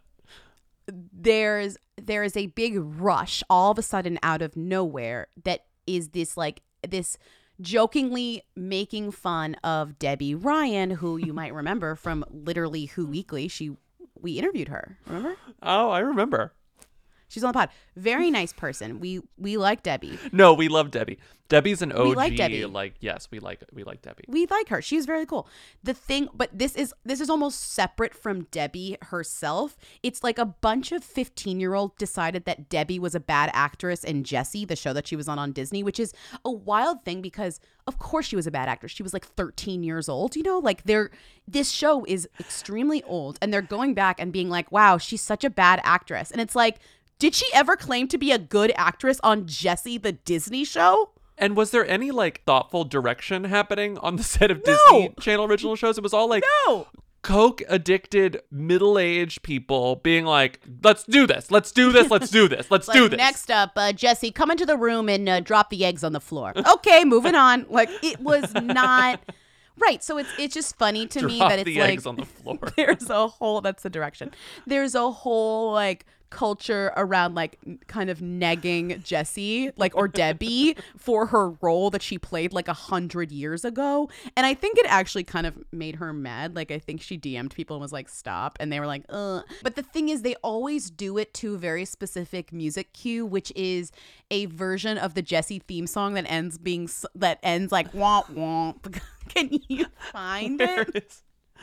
there is a big rush all of a sudden out of nowhere that is this jokingly making fun of Debbie Ryan, who you might remember from literally Who Weekly. We interviewed her, remember? Oh, I remember. She's on the pod. Very nice person. We like Debbie. No, we love Debbie. Debbie's an OG. We like Debbie. Yes, we like Debbie. We like her. She's very cool. The thing, but this is almost separate from Debbie herself. It's like a bunch of 15-year-olds decided that Debbie was a bad actress in Jessie, the show that she was on Disney, which is a wild thing because of course she was a bad actress. She was like 13 years old, like this show is extremely old and they're going back and being like, wow, she's such a bad actress. And it's like, did she ever claim to be a good actress on Jessie, the Disney show? And was there any thoughtful direction happening on the set of Disney Channel original shows? It was all coke addicted middle-aged people being like, let's do this, let's do this, let's do this, let's do this. Next up, Jessie, come into the room and drop the eggs on the floor. Okay, moving on. It was not right. So it's just funny to me that it's the eggs on the floor. There's a whole, that's the direction. There's a whole culture around kind of negging Jessie or Debbie for her role that she played 100 years ago. And I think it actually kind of made her mad. I think she DM'd people and was like, stop. And they were like, ugh. But the thing is, they always do it to a very specific music cue, which is a version of the Jessie theme song that ends like womp womp. Can you find it?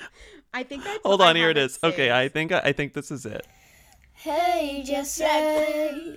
I think that's Hold on, here it is. Okay, I think this is it. Hey, Jessie,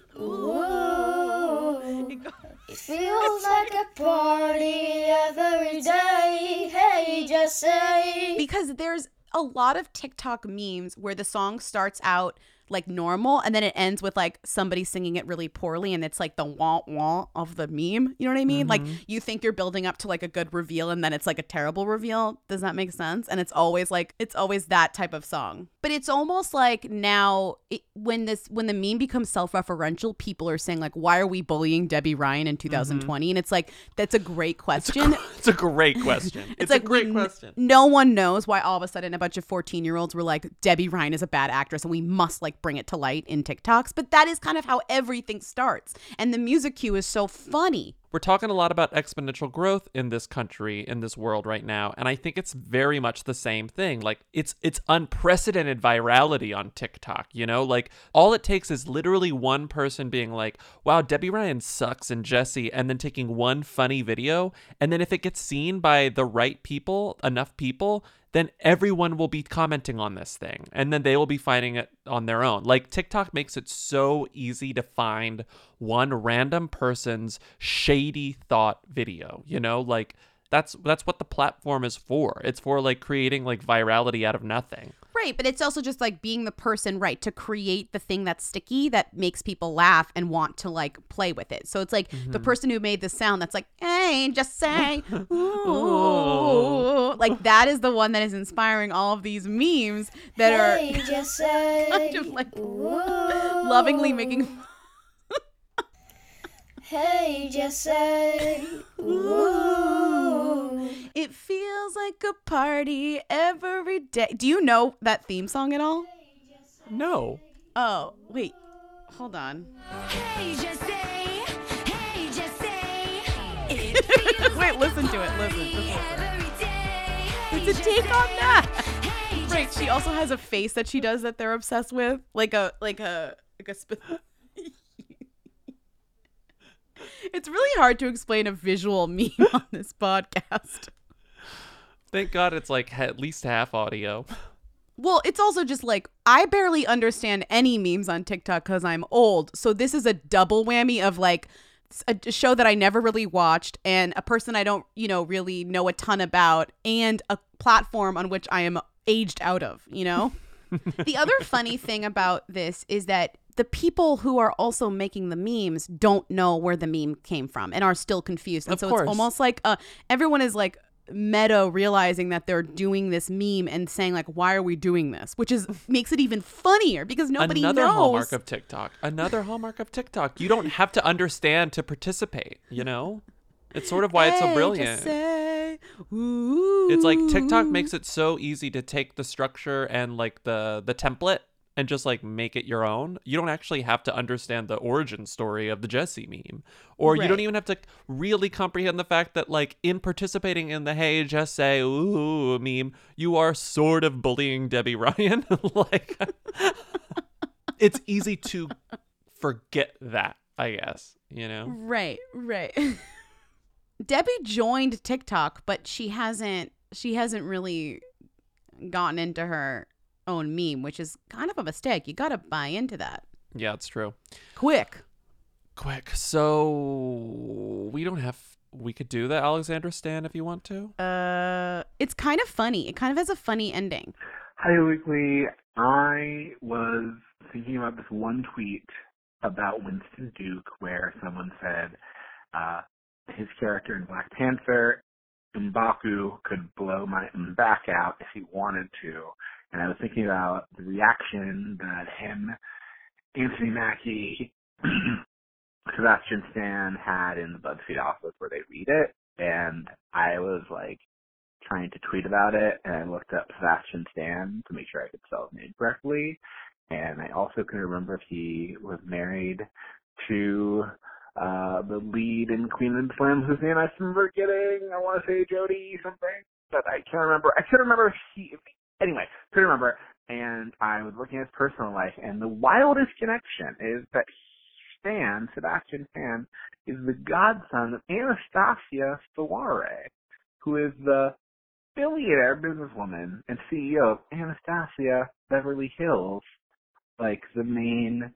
ooh, it feels like a party every day. Hey, Jessie. Because there's a lot of TikTok memes where the song starts out normal and then it ends with somebody singing it really poorly and it's the wah wah of the meme. You know what I mean? Mm-hmm. You think you're building up to a good reveal and then it's a terrible reveal. Does that make sense? And it's always that type of song. But it's almost now when the meme becomes self-referential, people are saying why are we bullying Debbie Ryan in 2020? Mm-hmm. And it's that's a great question. It's a great question. It's a great question. No one knows why all of a sudden a bunch of 14-year-olds were like, Debbie Ryan is a bad actress and we must bring it to light in TikToks. But that is kind of how everything starts. And the music cue is so funny. We're talking a lot about exponential growth in this country, in this world right now, and I think it's very much the same thing. It's unprecedented virality on TikTok, all it takes is literally one person being like, wow, Debbie Ryan sucks and Jessie, and then taking one funny video, and then if it gets seen by the right people, enough people, then everyone will be commenting on this thing, and then they will be finding it on their own. TikTok makes it so easy to find one random person's shady thought video, that's what the platform is for. It's for creating virality out of nothing. Right, but it's also just being the person, right, to create the thing that's sticky that makes people laugh and want to play with it. So it's the person who made the sound that's hey, just say, ooh. That is the one that is inspiring all of these memes that Hey, are Jessie, kind of lovingly making. Hey, Jessie, ooh. It feels like a party every day. Do you know that theme song at all? No. Oh, wait. Hold on. Hey, Jessie, hey, Jessie. Wait, listen to it. Listen. Just listen. It's a take on that. Right. She also has a face that she does that they're obsessed with. It's really hard to explain a visual meme on this podcast. Thank God it's at least half audio. Well, it's also just like, I barely understand any memes on TikTok because I'm old. So this is a double whammy of like a show that I never really watched and a person I don't, really know a ton about and a platform on which I am aged out of, The other funny thing about this is that the people who are also making the memes don't know where the meme came from and are still confused. And Of so course. it's almost like everyone is like meta realizing that they're doing this meme and saying like, why are we doing this? Which makes it even funnier because nobody Another knows. hallmark of TikTok. Another hallmark of TikTok. You don't have to understand to participate, It's sort of why it's so brilliant. Just say, ooh. It's like TikTok makes it so easy to take the structure and like the template and just like make it your own. You don't actually have to understand the origin story of the Jessie meme. Or you don't Right. even have to really comprehend the fact that like in participating in the hey, just say ooh meme, you are sort of bullying Debbie Ryan. Like it's easy to forget that, I guess, Right. Debbie joined TikTok, but she hasn't really gotten into her own meme, which is kind of a mistake. You got to buy into that. Yeah, it's true. Quick. So we could do the Alexandra Stan if you want to. It's kind of funny. It kind of has a funny ending. Hi, Weekly. I was thinking about this one tweet about Winston Duke where someone said his character in Black Panther, M'Baku, could blow my back out if he wanted to. And I was thinking about the reaction that him, Anthony Mackie, Sebastian Stan had in the BuzzFeed office where they read it. And I was like trying to tweet about it, and I looked up Sebastian Stan to make sure I could spell his name correctly. And I also couldn't remember if he was married to the lead in Queen and Slim, whose name I remember getting. I want to say Jody something, but I can't remember. I couldn't remember anyway, couldn't remember. And I was looking at his personal life, and the wildest connection is that Sebastian Stan, is the godson of Anastasia Soare, who is the billionaire businesswoman and CEO of Anastasia Beverly Hills, like the main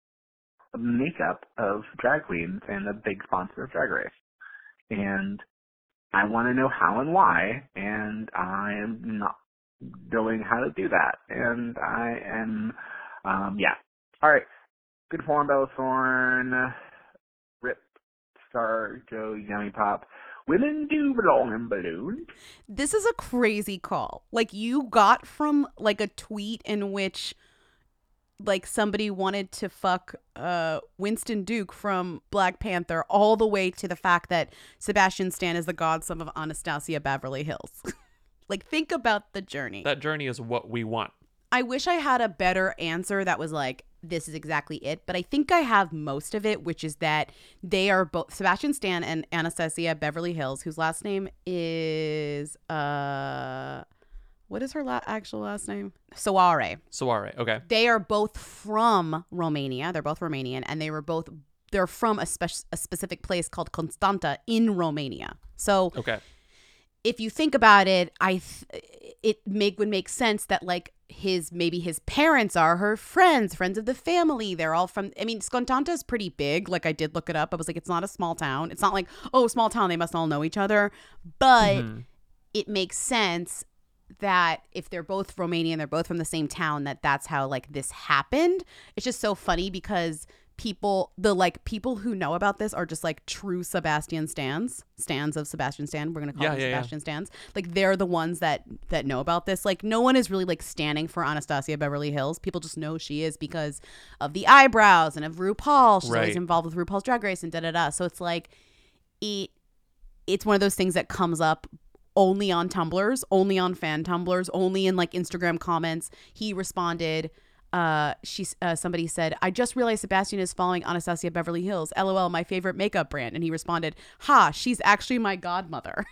makeup of drag queens and a big sponsor of Drag Race. And I want to know how and why, and I am not knowing how to do that. And I am, yeah. All right. Good form, Bella Thorne. Rip, Star, Joe, Yummy Pop. Women do belong in balloons. This is a crazy call. Like, you got from like a tweet in which like somebody wanted to fuck Winston Duke from Black Panther all the way to the fact that Sebastian Stan is the godson of Anastasia Beverly Hills. Like, think about the journey. That journey is what we want. I wish I had a better answer that was like, this is exactly it. But I think I have most of it, which is that they are both Sebastian Stan and Anastasia Beverly Hills, whose last name is, what is her actual last name? Soare. Soare, okay. They are both from Romania. They're both Romanian. And they're from a specific place called Constanta in Romania. So okay. If you think about it, it would make sense that like maybe his parents are her friends of the family. They're all from, I mean, Constanta is pretty big. Like, I did look it up. I was like, it's not a small town. It's not like, oh, small town, they must all know each other. But it makes sense that if they're both Romanian, they're both from the same town, that's how like this happened. It's just so funny because people who know about this are just like true Sebastian stans of Sebastian Stan. We're gonna call them Sebastian stans. Like, they're the ones that know about this. Like, no one is really like standing for Anastasia Beverly Hills. People just know she is because of the eyebrows and of RuPaul. She's always involved with RuPaul's Drag Race and da-da-da. So it's like it's one of those things that comes up only on Tumblrs, only on fan Tumblrs, only in like Instagram comments. He responded, somebody said, I just realized Sebastian is following Anastasia Beverly Hills. LOL, my favorite makeup brand. And he responded, ha, she's actually my godmother.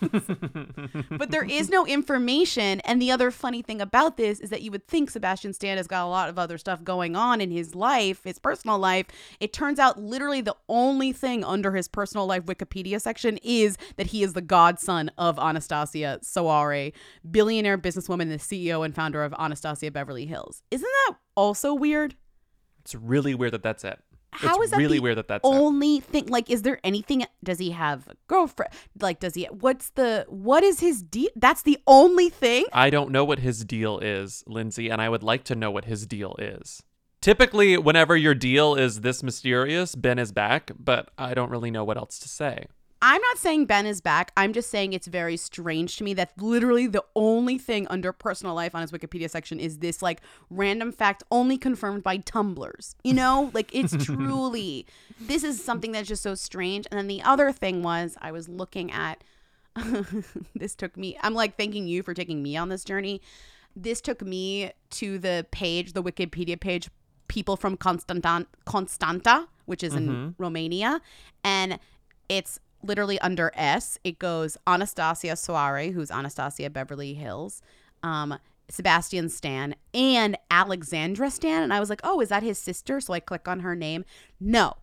But there is no information. And the other funny thing about this is that you would think Sebastian Stan has got a lot of other stuff going on in his life, his personal life. It turns out literally the only thing under his personal life Wikipedia section is that he is the godson of Anastasia Soare, billionaire businesswoman, the CEO and founder of Anastasia Beverly Hills. Isn't that also weird? It's really weird that that's it. How is that really the weird that that's only thing? Like, is there anything? Does he have a girlfriend? Like, what is his deal? That's the only thing? I don't know what his deal is, Lindsay, and I would like to know what his deal is. Typically, whenever your deal is this mysterious, Ben is back, but I don't really know what else to say. I'm not saying Ben is back. I'm just saying it's very strange to me that literally the only thing under personal life on his Wikipedia section is this like random fact only confirmed by Tumblrs. You know, like it's truly, this is something that's just so strange. And then the other thing was I was looking at, this took me, I'm like thanking you for taking me on this journey. This took me to the page, the Wikipedia page, people from Constanta, which is in Romania. And it's literally under S, it goes Anastasia Soare, who's Anastasia Beverly Hills, Sebastian Stan, and Alexandra Stan. And I was like, oh, is that his sister? So I click on her name. No.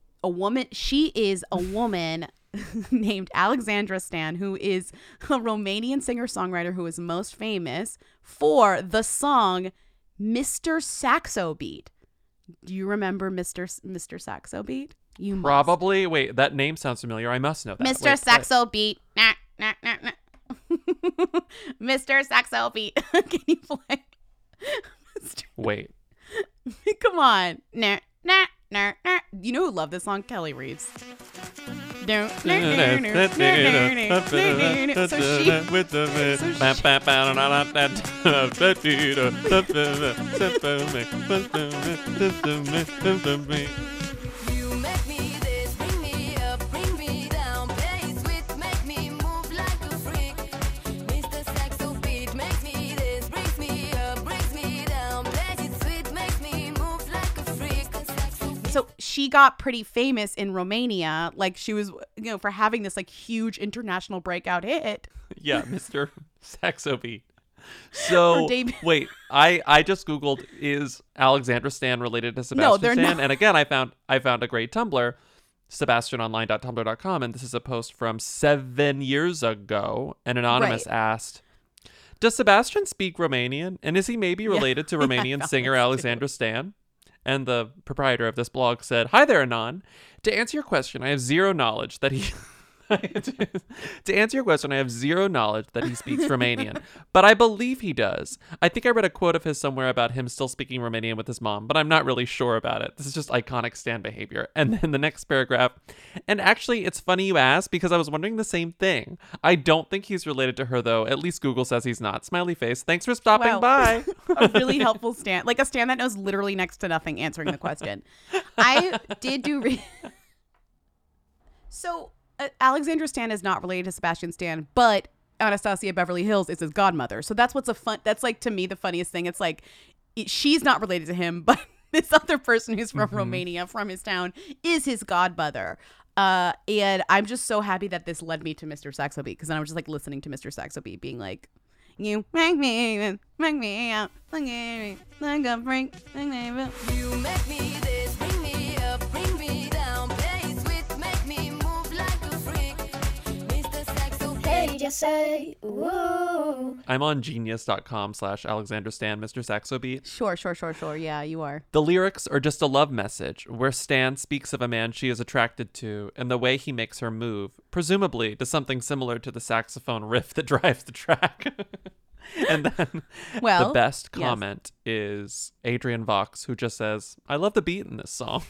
She is a woman named Alexandra Stan, who is a Romanian singer-songwriter who is most famous for the song Mr. Saxo Beat. Do you remember Mr. Saxo Beat? You probably must. Wait, that name sounds familiar. I must know that. Mr. Saxo Beat. Nah, nah, nah, nah. Mr. Saxo Beat. Can you play? Wait. Come on. Nah, nah, nah, nah. You know who loved this song? Kelly Reeves. So she got pretty famous in Romania, like she was, for having this like huge international breakout hit. Yeah, Mr. Saxo Beat. So wait, I just Googled, is Alexandra Stan related to Sebastian Stan? And again, I found a great Tumblr, sebastianonline.tumblr.com, and this is a post from 7 years ago. An anonymous asked, does Sebastian speak Romanian? And is he maybe related to Romanian singer Alexandra Stan? And the proprietor of this blog said, hi there, Anon. To answer your question, I have zero knowledge that he... To answer your question, I have zero knowledge that he speaks Romanian, but I believe he does. I think I read a quote of his somewhere about him still speaking Romanian with his mom, but I'm not really sure about it. This is just iconic Stan behavior. And then the next paragraph, and actually, it's funny you ask because I was wondering the same thing. I don't think he's related to her, though. At least Google says he's not. Smiley face. Thanks for stopping by. A really helpful Stan. Like a Stan that knows literally next to nothing answering the question. I did do... So... Alexandra Stan is not related to Sebastian Stan, but Anastasia Beverly Hills is his godmother. So that's that's like to me the funniest thing. It's like she's not related to him, but this other person who's from Romania, from his town, is his godmother. And I'm just so happy that this led me to Mr. Saxo Beat, because then I was just like listening to Mr. Saxo Beat being like, you make me out, like a freak, you make me this, bring me up, bring me down, play sweet, make me move like a freak, Mr. Saxo Beat. Hey, just say, ooh. I'm on genius.com/Alexandra Stan, Mr. Saxo Beat. Sure. Yeah, you are. The lyrics are just a love message where Stan speaks of a man she is attracted to and the way he makes her move, presumably to something similar to the saxophone riff that drives the track. And then the best comment is Adrian Vox, who just says, I love the beat in this song.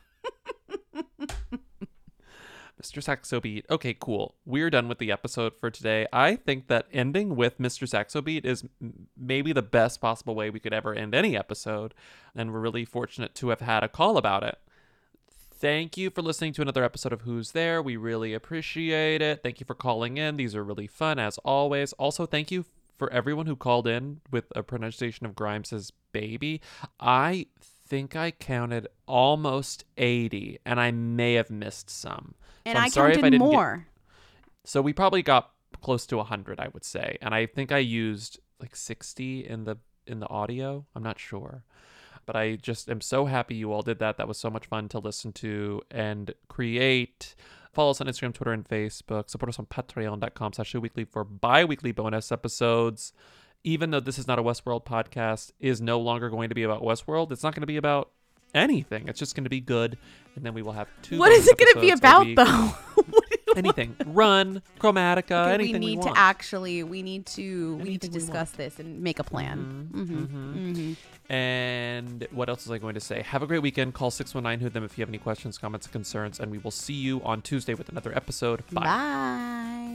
Mr. Saxo Beat. Okay, cool. We're done with the episode for today. I think that ending with Mr. Saxo Beat is maybe the best possible way we could ever end any episode. And we're really fortunate to have had a call about it. Thank you for listening to another episode of Who's There. We really appreciate it. Thank you for calling in. These are really fun, as always. Also, thank you for everyone who called in with a pronunciation of Grimes' baby, I think I counted almost 80, and I may have missed some. And so I'm I sorry counted if I didn't more. So we probably got close to 100, I would say. And I think I used like 60 in the audio. I'm not sure. But I just am so happy you all did that. That was so much fun to listen to and create. Follow us on Instagram, Twitter, and Facebook. Support us on patreon.com/weekly for bi-weekly bonus episodes. Even though this is not a Westworld podcast, is no longer going to be about Westworld. It's not going to be about anything. It's just going to be good. And then we will have 2 What is it going to be about, week. though? Anything. Run, Chromatica, anything we want. We need to discuss this and make a plan. And what else was I going to say? Have a great weekend. Call 619-WHO-THEM if you have any questions, comments, and concerns. And we will see you on Tuesday with another episode. Bye. Bye.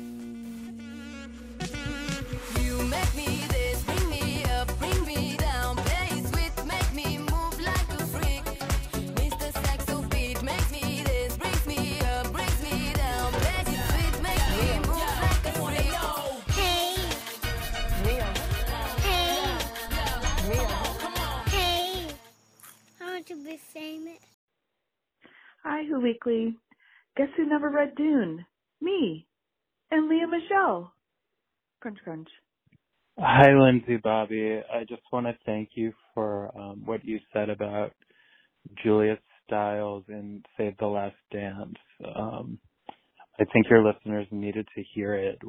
You make me this, bring me up, bring me down, play sweet, make me move like a freak. Mr. Saxo beat makes me this, brings me up, brings me down, play sweet, make me move like a freak. Hey, Rio. Hey, Rio. Hey, I want to be famous. Hi, Who Weekly. Guess who never read Dune? Me and Leah Michelle. Crunch, crunch. Hi, Lindsay Bobby. I just want to thank you for what you said about Julia Stiles in Save the Last Dance. I think your listeners needed to hear it.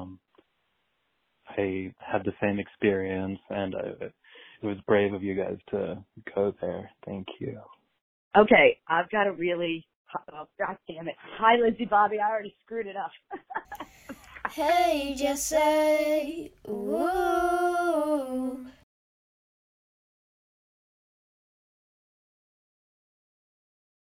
I had the same experience, and it was brave of you guys to go there. Thank you. Okay, I've got a really, oh, God damn it. Hi, Lindsay Bobby. I already screwed it up. Hey, just say, ooh.